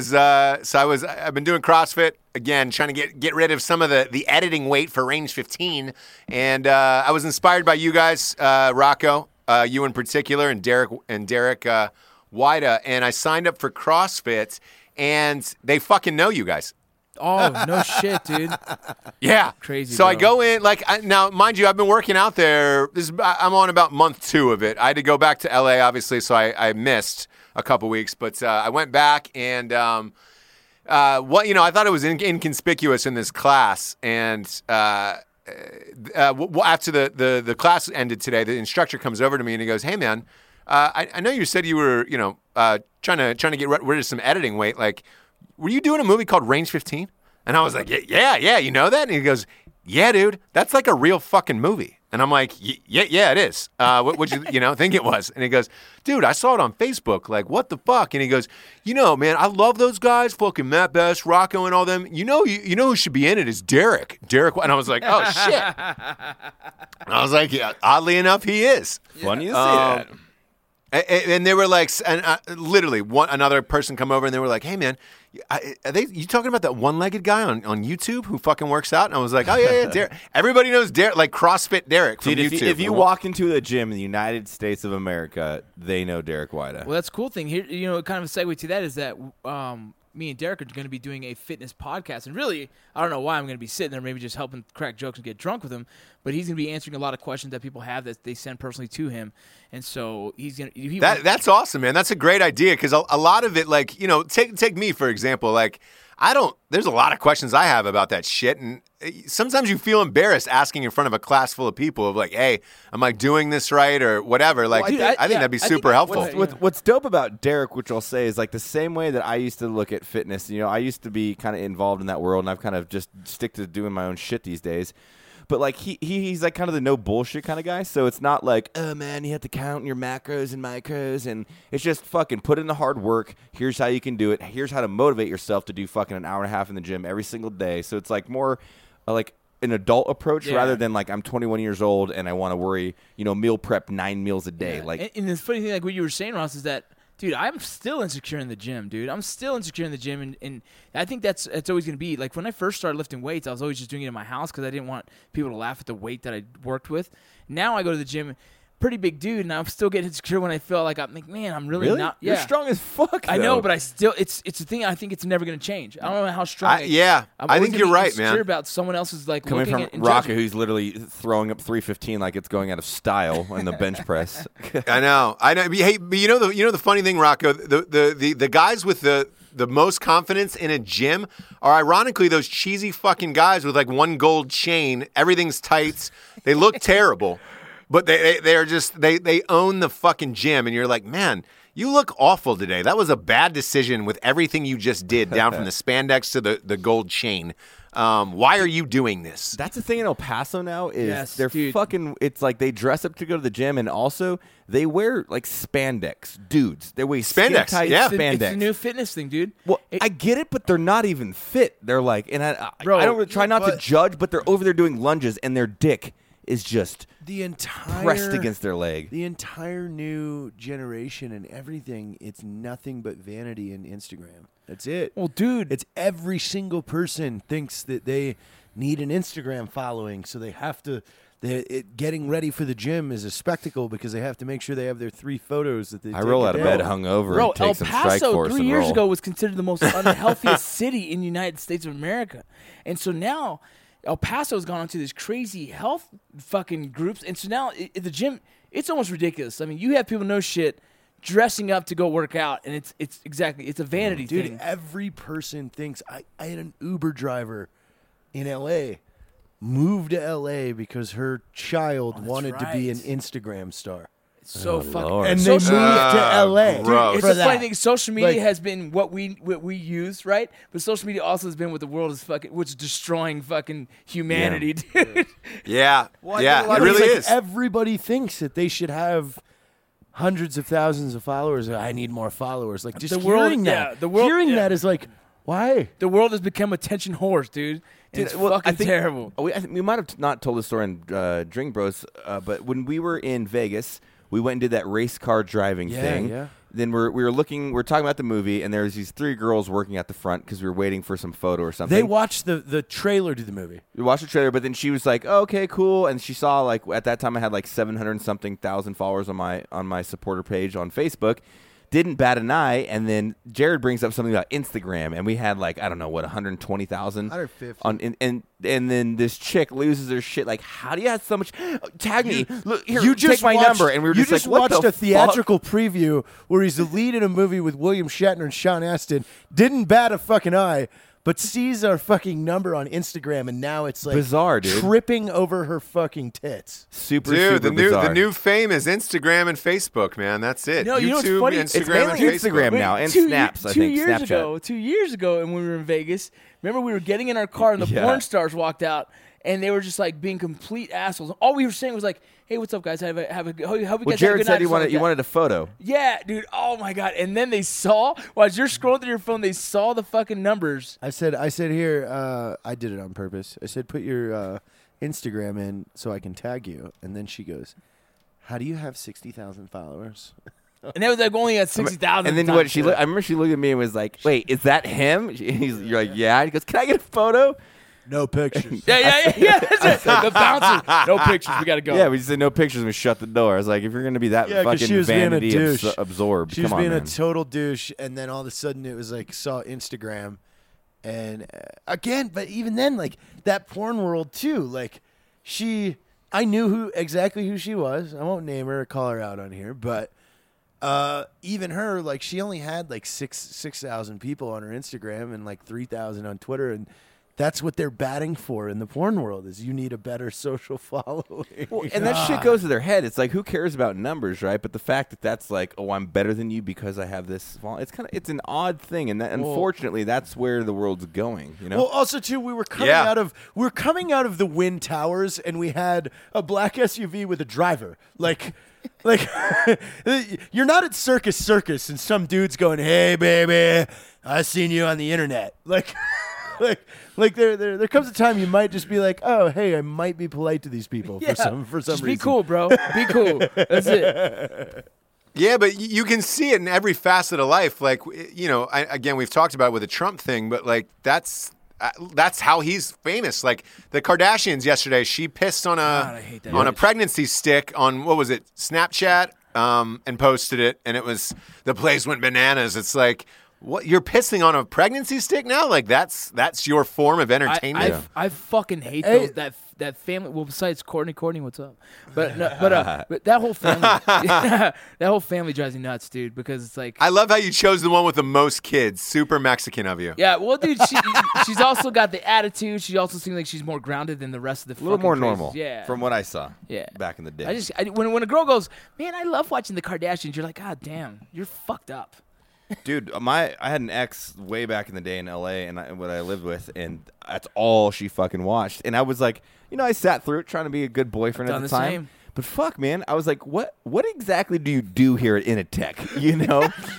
been doing CrossFit again, trying to get rid of some of the editing weight for Range 15, and I was inspired by you guys, Rocco, you in particular, and Derek Wida, and I signed up for CrossFit, and they fucking know you guys. Oh, no shit, dude. Yeah, Crazy, So I bro. go in now, mind you, I've been working out there. I'm on about month 2 of it. I had to go back to LA, obviously, so I missed a couple weeks, but I went back and I thought it was inconspicuous in this class, and after the class ended today, the instructor comes over to me and he goes, "Hey, man, I know you said you were trying to get rid of some editing weight. Like, were you doing a movie called Range 15?" And I was like, "Yeah, you know that?" And he goes, "Yeah, dude, that's like a real fucking movie." And I'm like, yeah, it is. What would you think it was? And he goes, "Dude, I saw it on Facebook. Like, what the fuck?" And he goes, "Man, I love those guys, fucking Matt Best, Rocco, and all them. You know who should be in it is Derek. And I was like, "Oh shit." And I was like, "Yeah, oddly enough, he is." Funny to say that. And they were like, literally, another person come over and they were like, "Hey, man, you talking about that one-legged guy on YouTube who fucking works out?" And I was like, "Oh yeah, Derek." Everybody knows Derek, like CrossFit Derek from Dude, YouTube. if you walk into a gym in the United States of America, they know Derek Wida. Well, that's a cool thing here. Kind of a segue to that is that me and Derek are going to be doing a fitness podcast, and really, I don't know why I'm going to be sitting there, maybe just helping crack jokes and get drunk with him. But he's going to be answering a lot of questions that people have that they send personally to him, and so he's going to. That's awesome, man. That's a great idea because a lot of it, like, take me for example, like. There's a lot of questions I have about that shit. And sometimes you feel embarrassed asking in front of a class full of people of like, "Hey, am I doing this right?" or whatever. Like, Dude, I think that'd be super helpful. What's dope about Derek, which I'll say, is like the same way that I used to look at fitness. I used to be kind of involved in that world, and I've kind of just stick to doing my own shit these days. But like he's like kind of the no bullshit kind of guy. So it's not like, "Oh man, you have to count your macros and micros," and it's just fucking put in the hard work. Here's how you can do it. Here's how to motivate yourself to do fucking an hour and a half in the gym every single day. So it's like more like an adult approach Yeah. rather than like I'm 21 years old and I want to worry, meal prep 9 meals a day. Yeah. Like, and the funny thing, like what you were saying, Ross, is that, dude, I'm still insecure in the gym, dude. I'm still insecure in the gym, and I think that's always going to be. Like, when I first started lifting weights, I was always just doing it in my house because I didn't want people to laugh at the weight that I worked with. Now I go to the gym, pretty big dude, and I'm still getting insecure when I feel like I'm like, man, I'm really not. Yeah. You're strong as fuck. I know, though. but I still, it's a thing. I think it's never going to change. I don't know how strong. Yeah, I'm I always think gonna you're be right, insecure man. About someone else's like coming looking from at and Rocca, judging. who's literally throwing up 315 like it's going out of style in the bench press. I know. Hey, but you know the funny thing, Rocco, the guys with the most confidence in a gym are ironically those cheesy fucking guys with like one gold chain. Everything's tights. They look terrible, but they are just they own the fucking gym, and you're like, man, you look awful today. That was a bad decision with everything you just did, down from the spandex to the gold chain. Why are you doing this? That's the thing in El Paso now is Yes, they're dude. fucking. It's like they dress up to go to the gym, and also they wear like spandex. Dudes, they wear Spandex, skin-tight yeah. spandex. It's a new fitness thing, dude. Well, I get it, but they're not even fit. They're like, and I Bro, don't really try not to but- judge, but they're over there doing lunges, and their dick is just The entire pressed against their leg. The entire new generation and everything, it's nothing but vanity and Instagram. That's it. Well, dude, It's every single person thinks that they need an Instagram following, so they have to. Getting ready for the gym is a spectacle because they have to make sure they have their 3 photos that they. I take roll a out of day. bed hungover Bro, and take El some strike Paso force 3 and years roll. ago was considered the most unhealthiest city in the United States of America. And so now El Paso has gone onto this crazy health fucking groups. And so now the gym, it's almost ridiculous. I mean, you have people know shit dressing up to go work out, and it's a vanity Dude, thing. every person thinks. I had an Uber driver in L.A. moved to L.A. because her child wanted to be an right. Instagram star. It's so fucking. Lord. And they moved Social- to L.A. gross. It's for a funny that. thing. Social media Like- has been what we use, right? But social media also has been what the world is fucking, what's destroying fucking humanity, dude. Yeah, Well, I yeah, think a lot it of really It's like is. everybody thinks that they should have hundreds of thousands of followers. I need more followers. Like just The world- hearing that, yeah, the world- hearing yeah. that is like, why? The world has become attention whores, dude. And it's Well, fucking I think- terrible. I think we might have not told this story in Drink Bros, but when we were in Vegas, we went and did that race car driving thing. Yeah. Then we were talking about the movie, and there was these 3 girls working at the front because we were waiting for some photo or something. They watched the trailer to the movie. We watched the trailer, but then she was like, oh, "Okay, cool," and she saw like at that time I had like 700 and something thousand followers on my supporter page on Facebook. Didn't bat an eye, and then Jared brings up something about Instagram, and we had like I don't know what 120,000 150. on, and then this chick loses her shit. Like, how do you have so much? Tag me. Look here. Take my number, and we were you just like, what watched the a theatrical preview where he's the lead in a movie with William Shatner and Sean Astin. Didn't bat a fucking eye, but sees our fucking number on Instagram, and now it's like Bizarre, dude. tripping over her fucking tits. Super, Dude, super the bizarre. new fame is Instagram and Facebook, man. That's it. No, you know what's YouTube, funny? Instagram, It's mainly and Facebook. Instagram now, and Two Snaps. I two think years Snapchat. 2 years ago, and when we were in Vegas, remember we were getting in our car and the Yeah. porn stars walked out, and they were just like being complete assholes. All we were saying was like, "Hey, what's up, guys? Hope you Well, guys have a Jared good said night." you or something like that. wanted a photo. Yeah, dude. Oh my god! And then they saw while you're scrolling through your phone, they saw the fucking numbers. I said here, I did it on purpose. I said, put your Instagram in so I can tag you. And then she goes, how do you have 60,000 followers? And they was like only at 60,000. And then what she I remember she looked at me and was like, "Wait, is that him?" You're like, "Yeah." He goes, "Can I get a photo?" No pictures. Yeah. That's it. The bouncer. No pictures. We gotta go. Yeah, we just said no pictures and we shut the door. I was like, if you're gonna be that Yeah, 'cause fucking she was being a vanity douche. absorbed, She come was on, being man. a total douche, and then all of a sudden it was like saw Instagram, and again, but even then, like that porn world too. Like I knew exactly who she was. I won't name her or call her out on here, but even her, like she only had like 6,000 people on her Instagram and like 3,000 on Twitter, and that's what they're batting for in the porn world is you need a better social following. Well, and that shit goes to their head. It's like, who cares about numbers, right? But the fact that that's like, oh, I'm better than you because I have this. Well, it's an odd thing, and that, unfortunately, that's where the world's going. You know. Well, also too, we were coming Yeah. out of the Wind Towers, and we had a black SUV with a driver. Like you're not at Circus, and some dude's going, "Hey, baby, I seen you on the internet." Like, like there comes a time you might just be like, oh, hey, I might be polite to these people for some Just reason. be cool, bro. Be cool. That's it. Yeah, but you can see it in every facet of life. Like, you know, again, we've talked about it with the Trump thing, but like that's how he's famous. Like the Kardashians yesterday, she pissed on I hate that. a pregnancy stick on what was it, Snapchat, and posted it, and it was the place went bananas. It's like, what, you're pissing on a pregnancy stick now? Like that's your form of entertainment. I fucking hate Hey. those that family. Well, besides Courtney, what's up? But that whole family, that whole family drives me nuts, dude. Because it's like, I love how you chose the one with the most kids. Super Mexican of you. yeah, well, dude, she's also got the attitude. She also seems like she's more grounded than the rest of the. A little fucking more crazies. normal. Yeah, From what I saw. Yeah. Back in the day. When a girl goes, man, I love watching the Kardashians. You're like, God damn, you're fucked up. Dude, I had an ex way back in the day in L.A. and what I lived with, and that's all she fucking watched. And I was like, you know, I sat through it trying to be a good boyfriend I've at the done the time. same. But fuck, man, I was like, what exactly do you do here at Initech? You know,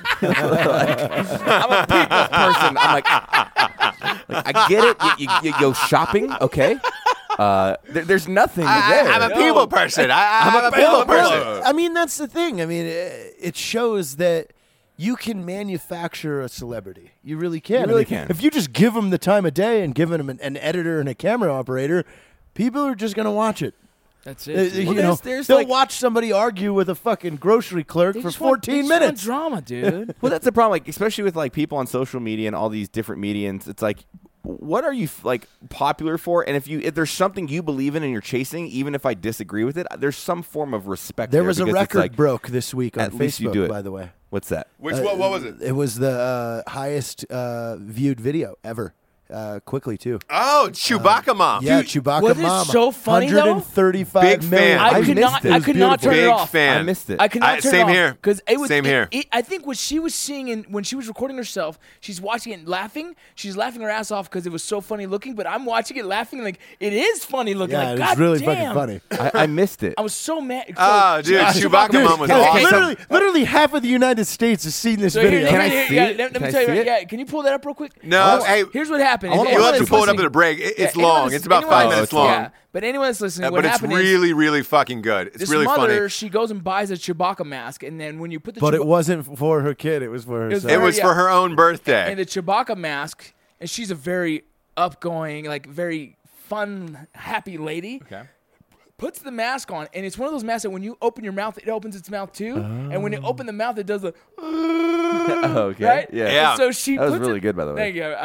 I'm a people person. I'm like I get it. You go shopping, okay? There's nothing there. I'm a people person. I'm a people person. I mean, that's the thing. I mean, it shows that you can manufacture a celebrity. You really can. You really I mean, can. If you just give them the time of day and give them an editor and a camera operator, people are just going to watch it. That's You it. know, there's they'll like- watch somebody argue with a fucking grocery clerk They for just want- 14 they just want minutes. drama, dude. Well, that's the problem. Like, especially with like people on social media and all these different mediums, it's like, what are you like popular for? And if there's something you believe in and you're chasing, even if I disagree with it, there's some form of respect. There was a because it's record like, broke this week on at least you do Facebook, it. by the way. What's that? What was it? It was the highest viewed video ever. Quickly, too. Oh, Chewbacca mom. Yeah, Chewbacca was it Mom. so funny, though? 135 Big million. fan. I missed could not. it. I It could was not turn Big it off. fan. I missed it. I could not turn same it off here. because it was Same here. I think what she was seeing when she was recording herself, she's watching it and laughing. She's laughing her ass off because it was so funny looking. But I'm watching it laughing like it is funny looking. Yeah, like, it God was really damn. fucking funny. I missed it. I was so mad. Oh, dude, Chewbacca mom was Dude, awesome. literally half of the United States has seen this So video. Can I see it? Let Can me I tell you. see it? Yeah, can you pull that up real quick? No, hey, here's what happened. I wanna You'll watch have to this pull it up listening. at a break. It's anyone long. that's- It's about anyone 5 that's- minutes long. Yeah, but anyone that's listening, what But it's happened really, really fucking good. It's this really mother, funny. she goes and buys a Chewbacca mask, and then when you put the But it Chewbacca- wasn't for her kid. It was for was herself. It was yeah. for her own birthday. and the Chewbacca mask, and she's a very upgoing, like very fun, happy lady. Okay. Puts the mask on, and it's one of those masks that when you open your mouth, it opens its mouth too. And when you open the mouth, it does the Okay. right. Yeah. Yeah. And so she That was puts really it- good, by the way. Thank you.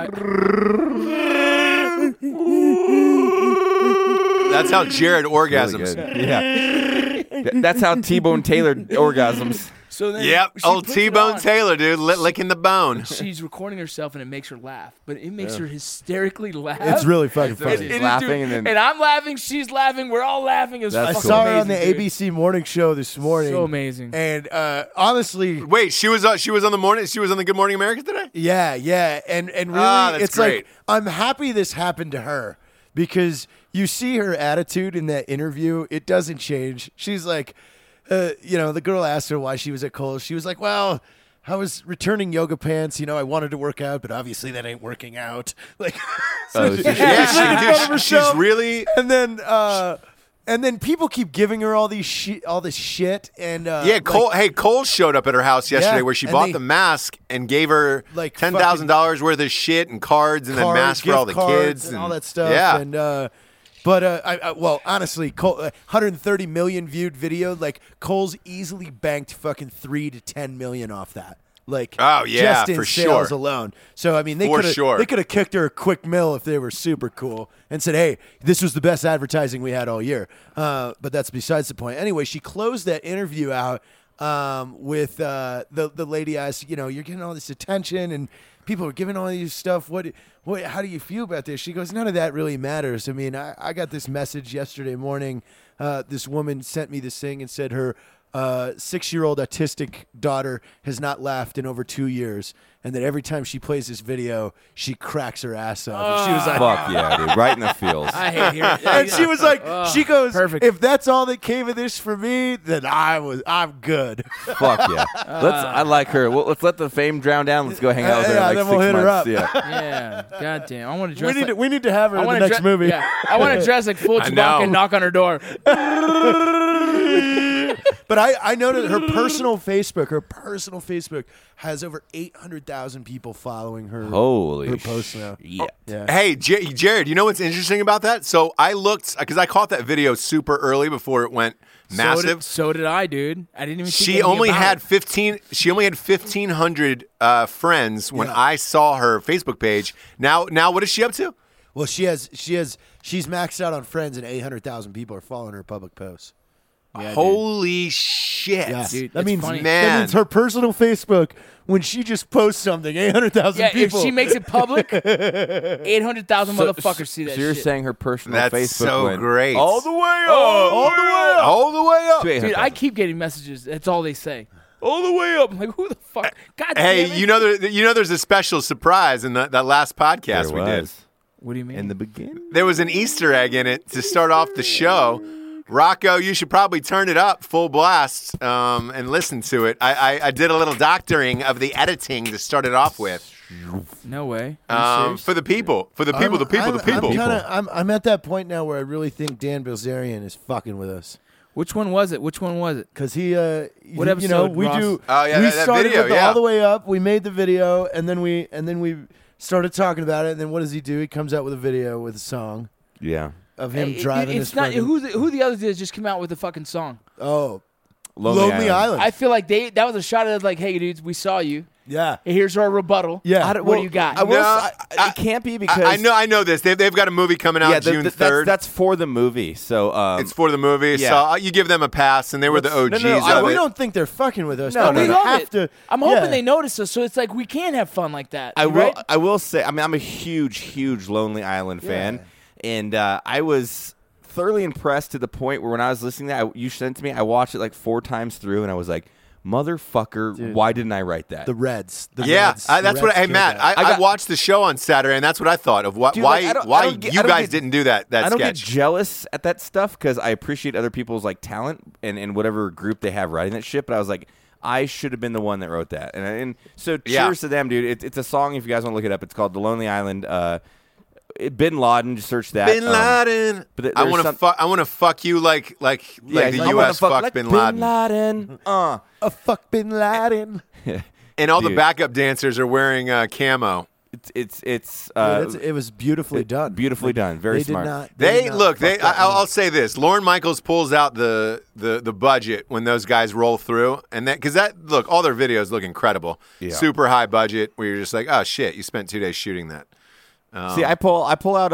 That's how Jared Really orgasms. good. Yeah. That's how T-Bone Taylor orgasms. So then Yep, she old puts it T-Bone on. Taylor, dude, licking the bone. She's recording herself, and it makes her laugh, but it makes her hysterically laugh. It's really fucking It- funny. She's it is, laughing dude. and then- and I'm laughing, she's laughing, we're all laughing. It's That's I fucking cool. saw her on the amazing, dude. ABC morning show this morning. So amazing. And honestly, Wait, she was on the morning. She was on the Good Morning America today. yeah, and really, that's it's great. like I'm happy this happened to her because you see her attitude in that interview. It doesn't change. She's like, the girl asked her why she was at Kohl's. She was like, well, I was returning yoga pants. I wanted to work out, but obviously that ain't working out. Like, Oh, she's shit. Yeah, making fun of she's herself. really. And then people keep giving her all this shit. And Yeah, Cole. Hey, Cole showed up at her house yesterday Yeah, where she and bought they- the mask and gave her Like $10,000 worth of shit and cards and then cards, masks for all the gift cards kids and all that stuff. Yeah, And honestly, Cole, 130 million viewed video. Like Cole's easily banked fucking 3 to 10 million off that. Like, Oh, yeah, just in for sales sure. alone. So I mean, they For could sure. have kicked her a quick mill if they were super cool and said, "Hey, this was the best advertising we had all year." But that's besides the point. Anyway, she closed that interview out with the lady asked, you're getting all this attention and people are giving all you stuff. What? How do you feel about this? She goes, none of that really matters. I mean, I got this message yesterday morning. This woman sent me this thing and said her 6-year-old autistic daughter has not laughed in over 2 years, and that every time she plays this video, she cracks her ass up. And she was like, Fuck yeah, dude. Right in the feels. I hate hearing it. and she was like, she goes, perfect. if that's all that came of this for me, then I'm good. Fuck yeah. I like her. Well, let's let the fame drown down. Let's go hang out with her Yeah, in like then we'll 6 hit her months. up. Yeah. Yeah, goddamn. I want to dress. We need to have her I in the want next to movie. Yeah, I want to dress like full I Chewbacca know. and knock on her door. But I noticed her personal Facebook has over 800,000 people following her. Holy her posts now. Yeah. Yeah. Hey, Jared, you know what's interesting about that? So I looked, because I caught that video super early before it went massive. So did I, dude. I didn't even. think She anything only about had it. 15. She only had 1,500 friends when Yeah. I saw her Facebook page. Now, what is she up to? Well, she's maxed out on friends, and 800,000 people are following her public posts. Yeah, Holy shit! Yeah, Dude, that it's means funny. Man. that means her personal Facebook when she just posts something, 800,000 Yeah, people. if she makes it public, 800,000 motherfuckers see that So you're shit. saying her personal That's Facebook so went great. all the way up. all the way up. All the way up. To 800,000. Dude, I keep getting messages. That's all they say. All the way up. I'm like, who the fuck? God damn Hey, it. you know, there's a special surprise in that last podcast There we did. was. What do you mean? In the beginning. There was an Easter egg in it to start off the show. Rocco, you should probably turn it up full blast and listen to it. I did a little doctoring of the editing to start it off with No way. Are you serious? for the people, the people. I'm at that point now where I really think Dan Bilzerian is fucking with us. Which one was it? Because he, What you know, episode, we Ross? do. Oh, yeah, we that started video, with the yeah. all the way up. We made the video, and then we started talking about it. And then what does he do? He comes out with a video with a song Yeah. of him Hey, driving. It's his not fucking- who the others did just came out with the fucking song. Lonely Island. I feel like that was a shot at like, hey dudes, we saw you. Yeah. Here's our rebuttal. Yeah. I don't- What well, do you got? I will. No, it can't be because I know this. They've got a movie coming out Yeah, June that's 3rd. That's for the movie. So It's for the movie, yeah. so you give them a pass, and they were the No, no, OGs no, of we it. don't think they're fucking with us. No, we no, no. have to. I'm hoping yeah. they notice us, so it's like we can have fun like that. I will. right? I will say. I mean, I'm a huge Lonely Island fan, and I was thoroughly impressed to the point where when I was listening to that, you sent it to me. I watched it like 4 times through, and I was like, "Motherfucker, Dude. why didn't I write that?" The Reds. The Yeah, Reds, that's the what. Reds Hey, killed Matt, that. I got- watched the show on Saturday, and that's what I thought of. Dude, like, I Why don't get- you I don't guys get- didn't do that I don't get sketch? jealous at that stuff because I appreciate other people's like talent and whatever group they have writing that shit. But I was like, I should have been the one that wrote that. And so Yeah. cheers to them, dude. It's a song if you guys want to look it up. It's called "The Lonely Island." Bin Laden, just search that. Bin Laden. but there- I there's want to some- fuck. I want to fuck you like Yeah, the he's like, I wanna U.S. fuck fucked like Bin Laden. A fuck Bin Laden. And all the Dude. backup dancers are wearing camo. It's It was beautifully done. beautifully done. Very They smart. did not. They did not look. fuck that I'll up. say this: Lorne Michaels pulls out the budget when those guys roll through, and look, all their videos look incredible. Yeah. Super high budget. Where you're just like, oh shit, you spent 2 days shooting that. See, I pull out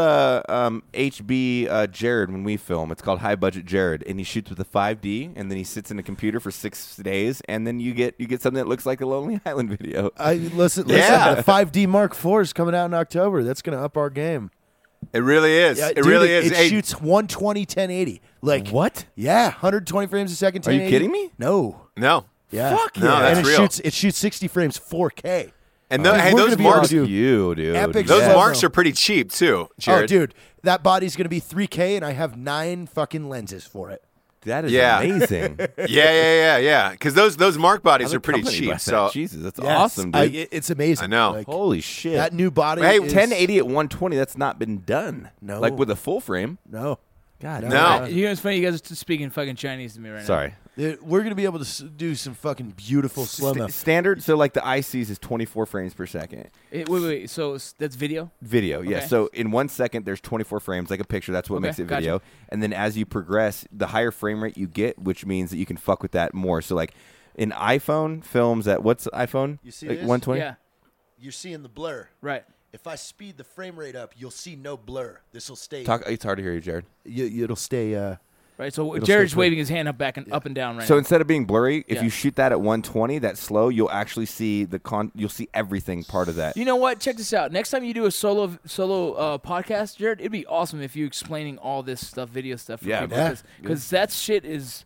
HB Jared when we film. It's called High Budget Jared, and he shoots with a 5D, and then he sits in a computer for 6 days, and then you get something that looks like a Lonely Island video. Listen. Yeah. The 5D Mark IV is coming out in October. That's going to up our game. It really is. Yeah, it dude, really is. It Hey, shoots 120, 1080. Like What? Yeah, 120 frames a second. Are you 1080. kidding me? No. no. Yeah. Fuck No, yeah. that's and real. it shoots 60 frames 4K. And Dude, hey, we're those gonna be able marks, to do You, dude. epic those Yeah. marks are pretty cheap too, Jared. Oh, dude, that body's going to be 3K, and I have 9 fucking lenses for it. That is Yeah. amazing. Yeah. Because those mark bodies I'm are pretty accompanied cheap. by that. So Jesus, that's Yes, awesome, dude. it's amazing. I know. Like, Holy shit. that new body. Hey, is, 1080 at 120, that's not been done. No. Like with a full frame. No. God, No. You know, it's funny. You guys are speaking fucking Chinese to me right Sorry. We're going to be able to do some fucking beautiful slow-mo. Standard, so like the ICs is 24 frames per second. now. Wait. So that's video. Video, yeah. Okay. So in 1 second, there's 24 frames, like a picture. That's what Okay, makes it gotcha. video. And then as you progress, the higher frame rate you get, which means that you can fuck with that more. So like in iPhone films at what's iPhone? You see like this? 120? Yeah. You're seeing the blur. Right. If I speed the frame rate up, you'll see no blur. This will stay. It's hard to hear you, Jared. It'll stay. Right. So It'll Jared's stay put. waving his hand up and down right So now. instead of being blurry, if Yeah. you shoot that at 120, that slow, you'll actually see you'll see everything part of that. You know what? Check this out. Next time you do a solo podcast, Jared, it'd be awesome if you explaining all this stuff, video stuff. For Yeah. people, Yeah. because that shit is.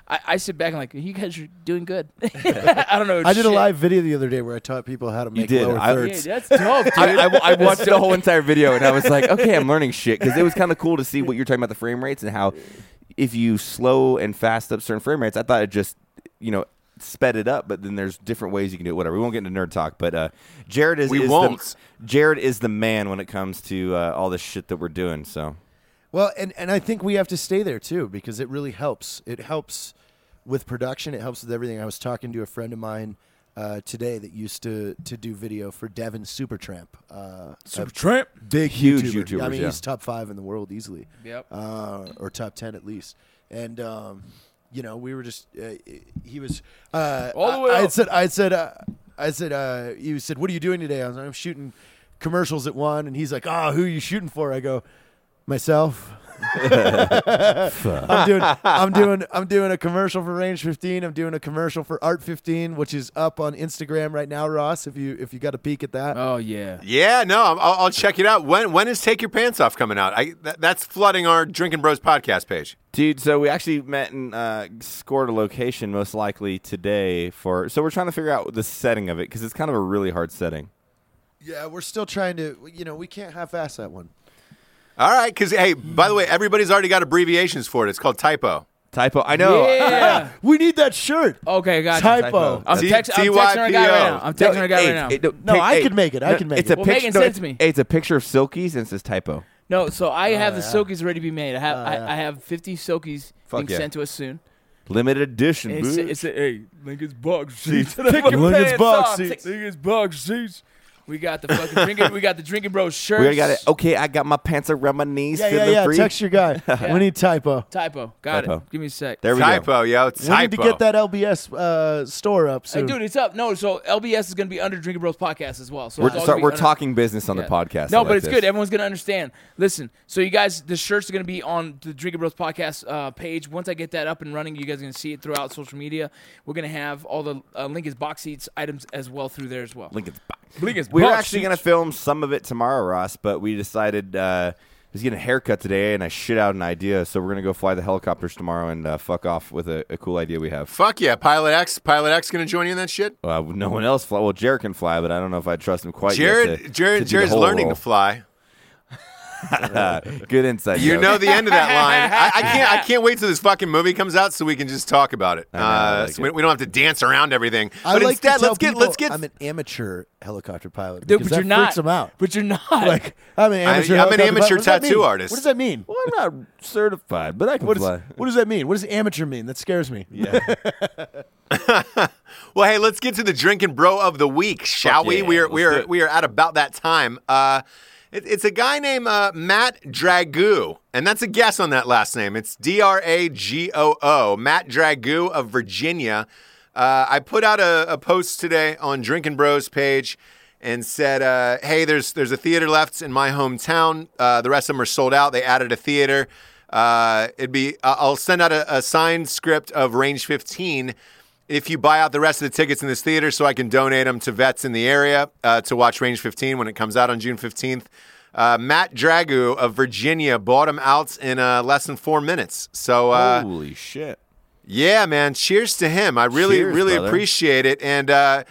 I sit back and like, you guys are doing good. I don't know. I did a shit. live video the other day where I taught people how to make did. lower I- thirds. Yeah, that's dope, dude. I watched the whole entire video and I was like, okay, I'm learning shit because it was kind of cool to see what you're talking about the frame rates and how if you slow and fast up certain frame rates, I thought it just sped it up, but then there's different ways you can do it. Whatever. We won't get into nerd talk, but Jared is Jared is the man when it comes to all this shit that we're doing. So. Well, and I think we have to stay there too because it really helps. It helps with production. It helps with everything. I was talking to a friend of mine today that used to do video for Devin Supertramp. Supertramp? Big Huge YouTuber. YouTubers, I mean, yeah. he's top 5 in the world easily. Yep. Or top 10 at least. And we were just he was All the way I up. said he said, "What are you doing today?" I was like, "I'm shooting commercials at 1." And he's like, "Oh, who are you shooting for?" I go, "Myself." I'm doing a commercial for Range 15. I'm doing a commercial for Art 15, which is up on Instagram right now, Ross. If you got a peek at that. Oh yeah. Yeah, no, I'll check it out. When is Take Your Pants Off coming out? That's flooding our Drinking Bros podcast page. Dude, so we actually met and scored a location most likely today so we're trying to figure out the setting of it because it's kind of a really hard setting. Yeah, we're still trying to. We can't half-ass that one. All right, because, hey, by the way, everybody's already got abbreviations for it. It's called Typo. Typo. I know. Yeah. We need that shirt. Okay, got you. Typo. I'm T- texting our guy right now. I'm texting our guy right now. No, I could make it. I can make it's it. A Well, picture, Megan sent it to me. It's a picture of Silkies and it says Typo. No, so I have the Silkies ready to be made. I have 50 Silkies being yeah. sent to us soon. Limited edition, And bitch. it's hey, Lincoln's box seats. Lincoln's box seats. Lincoln's box seats. We got the fucking drinking. We got the Drinking Bros shirts. We already got it. Okay, I got my pants around my knees. Yeah. Free. Text your guy. We need Typo. Typo. Got Typo. it. Give me a sec. There we go. Typo, yo. Typo. We need to get that LBS store up Hey, soon. dude, it's up. No, so LBS is going to be under Drinking Bros podcast as well. So it's all gonna be We're under- talking business on the Yeah. podcast. No, I but like it's this. good. Everyone's going to understand. Listen, so you guys, the shirts are going to be on the Drinking Bros podcast page. Once I get that up and running, you guys are going to see it throughout social media. We're going to have all the Lincoln's box seats items as well through there as well. Lincoln's box. Lincoln's We were box actually seats. going to film some of it tomorrow, Ross, but we decided I was getting a haircut today, and I shit out an idea, so we're going to go fly the helicopters tomorrow and fuck off with a cool idea we have. Fuck yeah. Pilot X going to join you in that shit? No one else fly. Well, Jared can fly, but I don't know if I trust him quite Jared, yet. to do Jared's the whole learning role. to fly. Good insight. You joke. know the end of that line. I can't wait till this fucking movie comes out so we can just talk about it. I like so we don't have to dance around everything. I But like instead, to tell let's get people I'm an amateur helicopter pilot. Dude, because but that you're not. freaks them out. But you're not. Like, I'm an amateur. I'm an helicopter amateur pilot. What does that tattoo mean? artist. What does that mean? Well, I'm not certified, but I can What fly. does that mean? What does amateur mean? That scares me. Yeah. Well, hey, let's get to the drinking bro of the week, shall we? yeah, We let's do are it. at about that time. It's a guy named Matt Dragoo, and that's a guess on that last name. It's Dragoo, Matt Dragoo of Virginia. I put out a post today on Drinking Bros page and said, hey, there's a theater left in my hometown. The rest of them are sold out. They added a theater. I'll send out a signed script of Range 15 if you buy out the rest of the tickets in this theater so I can donate them to vets in the area to watch Range 15 when it comes out on June 15th. Matt Dragoo of Virginia bought them out in less than 4 minutes. So, Holy shit. yeah, man, cheers to him. I really, Cheers, really brother. appreciate it. And,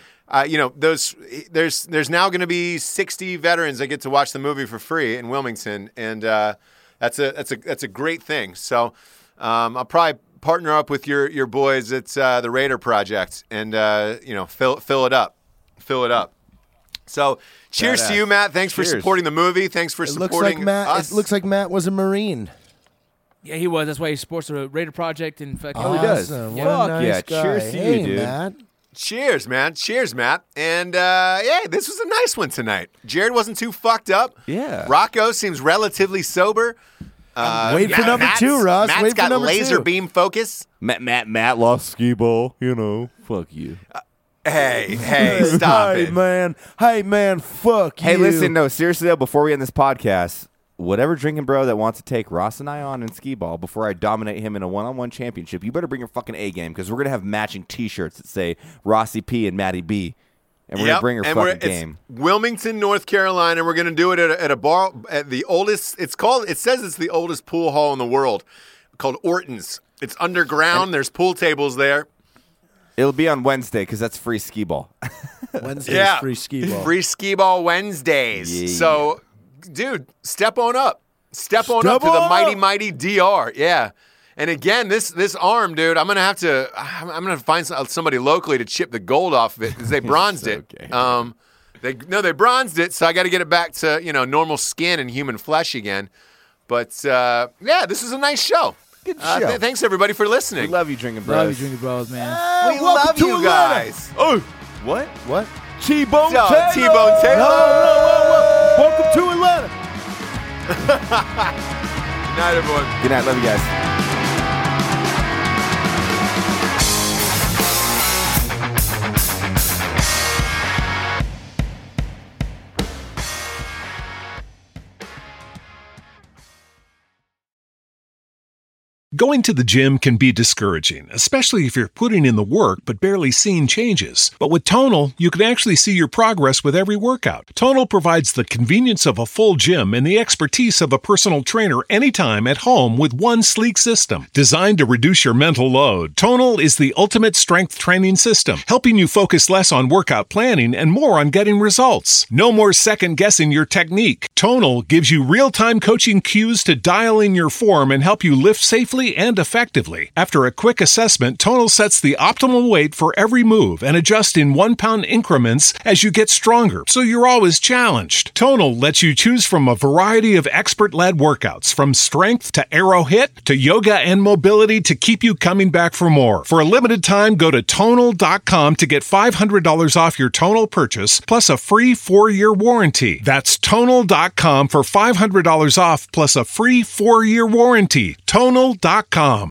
there's now going to be 60 veterans that get to watch the movie for free in Wilmington. And that's a great thing. So I'll probably partner up with your boys at the Raider Project and fill it up. So cheers to Badass. you, Matt. Thanks for Cheers. supporting the movie. Thanks for It looks supporting like Matt. us. It looks like Matt was a Marine. Yeah, he was. That's why he supports the Raider Project and fucking. Oh, he does. Awesome. Yeah. What a Fuck nice yeah. guy. Cheers to you, Hey, dude. Matt. Cheers, man. Cheers, Matt. And yeah, this was a nice one tonight. Jared wasn't too fucked up. Yeah. Rocco seems relatively sober. Wait for number 2, Ross. Matt's Wait for got number laser 2. beam focus. Matt lost skee ball, Fuck you. Hey, stop Hey, it. man. Hey, man. Fuck Hey, you. listen, no, seriously though, before we end this podcast, whatever drinking bro that wants to take Ross and I on in skee ball before I dominate him in a one-on-one championship, you better bring your fucking A game because we're gonna have matching T-shirts that say Rossi P and Matty B, and we're gonna bring our fucking game. It's Wilmington, North Carolina. We're gonna do it at a bar at the oldest. It says it's the oldest pool hall in the world, called Orton's. It's underground. There's pool tables there. It'll be on Wednesday because that's free skee ball. Wednesday's free skee ball. Free skee ball Wednesdays. Yeah. So, dude, step on up. Step on up to the mighty DR. Yeah. And again, this arm, dude, I'm gonna find somebody locally to chip the gold off of it because they bronzed it. Okay. They bronzed it, so I got to get it back to normal skin and human flesh again. But yeah, this is a nice show. Good show. Thanks everybody for listening. We love you, Drinking Bros. Love you, Drinking Bros, man. We love you Atlanta. guys. Oh, what? What? T-Bone Yo, Taylor. T-Bone Taylor. Welcome to Atlanta. Good night, everyone. Good night. Love you guys. Going to the gym can be discouraging, especially if you're putting in the work but barely seeing changes. But with Tonal, you can actually see your progress with every workout. Tonal provides the convenience of a full gym and the expertise of a personal trainer anytime at home with one sleek system. Designed to reduce your mental load, Tonal is the ultimate strength training system, helping you focus less on workout planning and more on getting results. No more second-guessing your technique. Tonal gives you real-time coaching cues to dial in your form and help you lift safely and effectively. After a quick assessment, Tonal sets the optimal weight for every move and adjusts in 1 pound increments as you get stronger, so you're always challenged. Tonal lets you choose from a variety of expert-led workouts, from strength to aero hit to yoga and mobility to keep you coming back for more. For a limited time, go to Tonal.com to get $500 off your Tonal purchase, plus a free 4-year warranty. That's Tonal.com for $500 off, plus a free 4-year warranty. Tonal.com.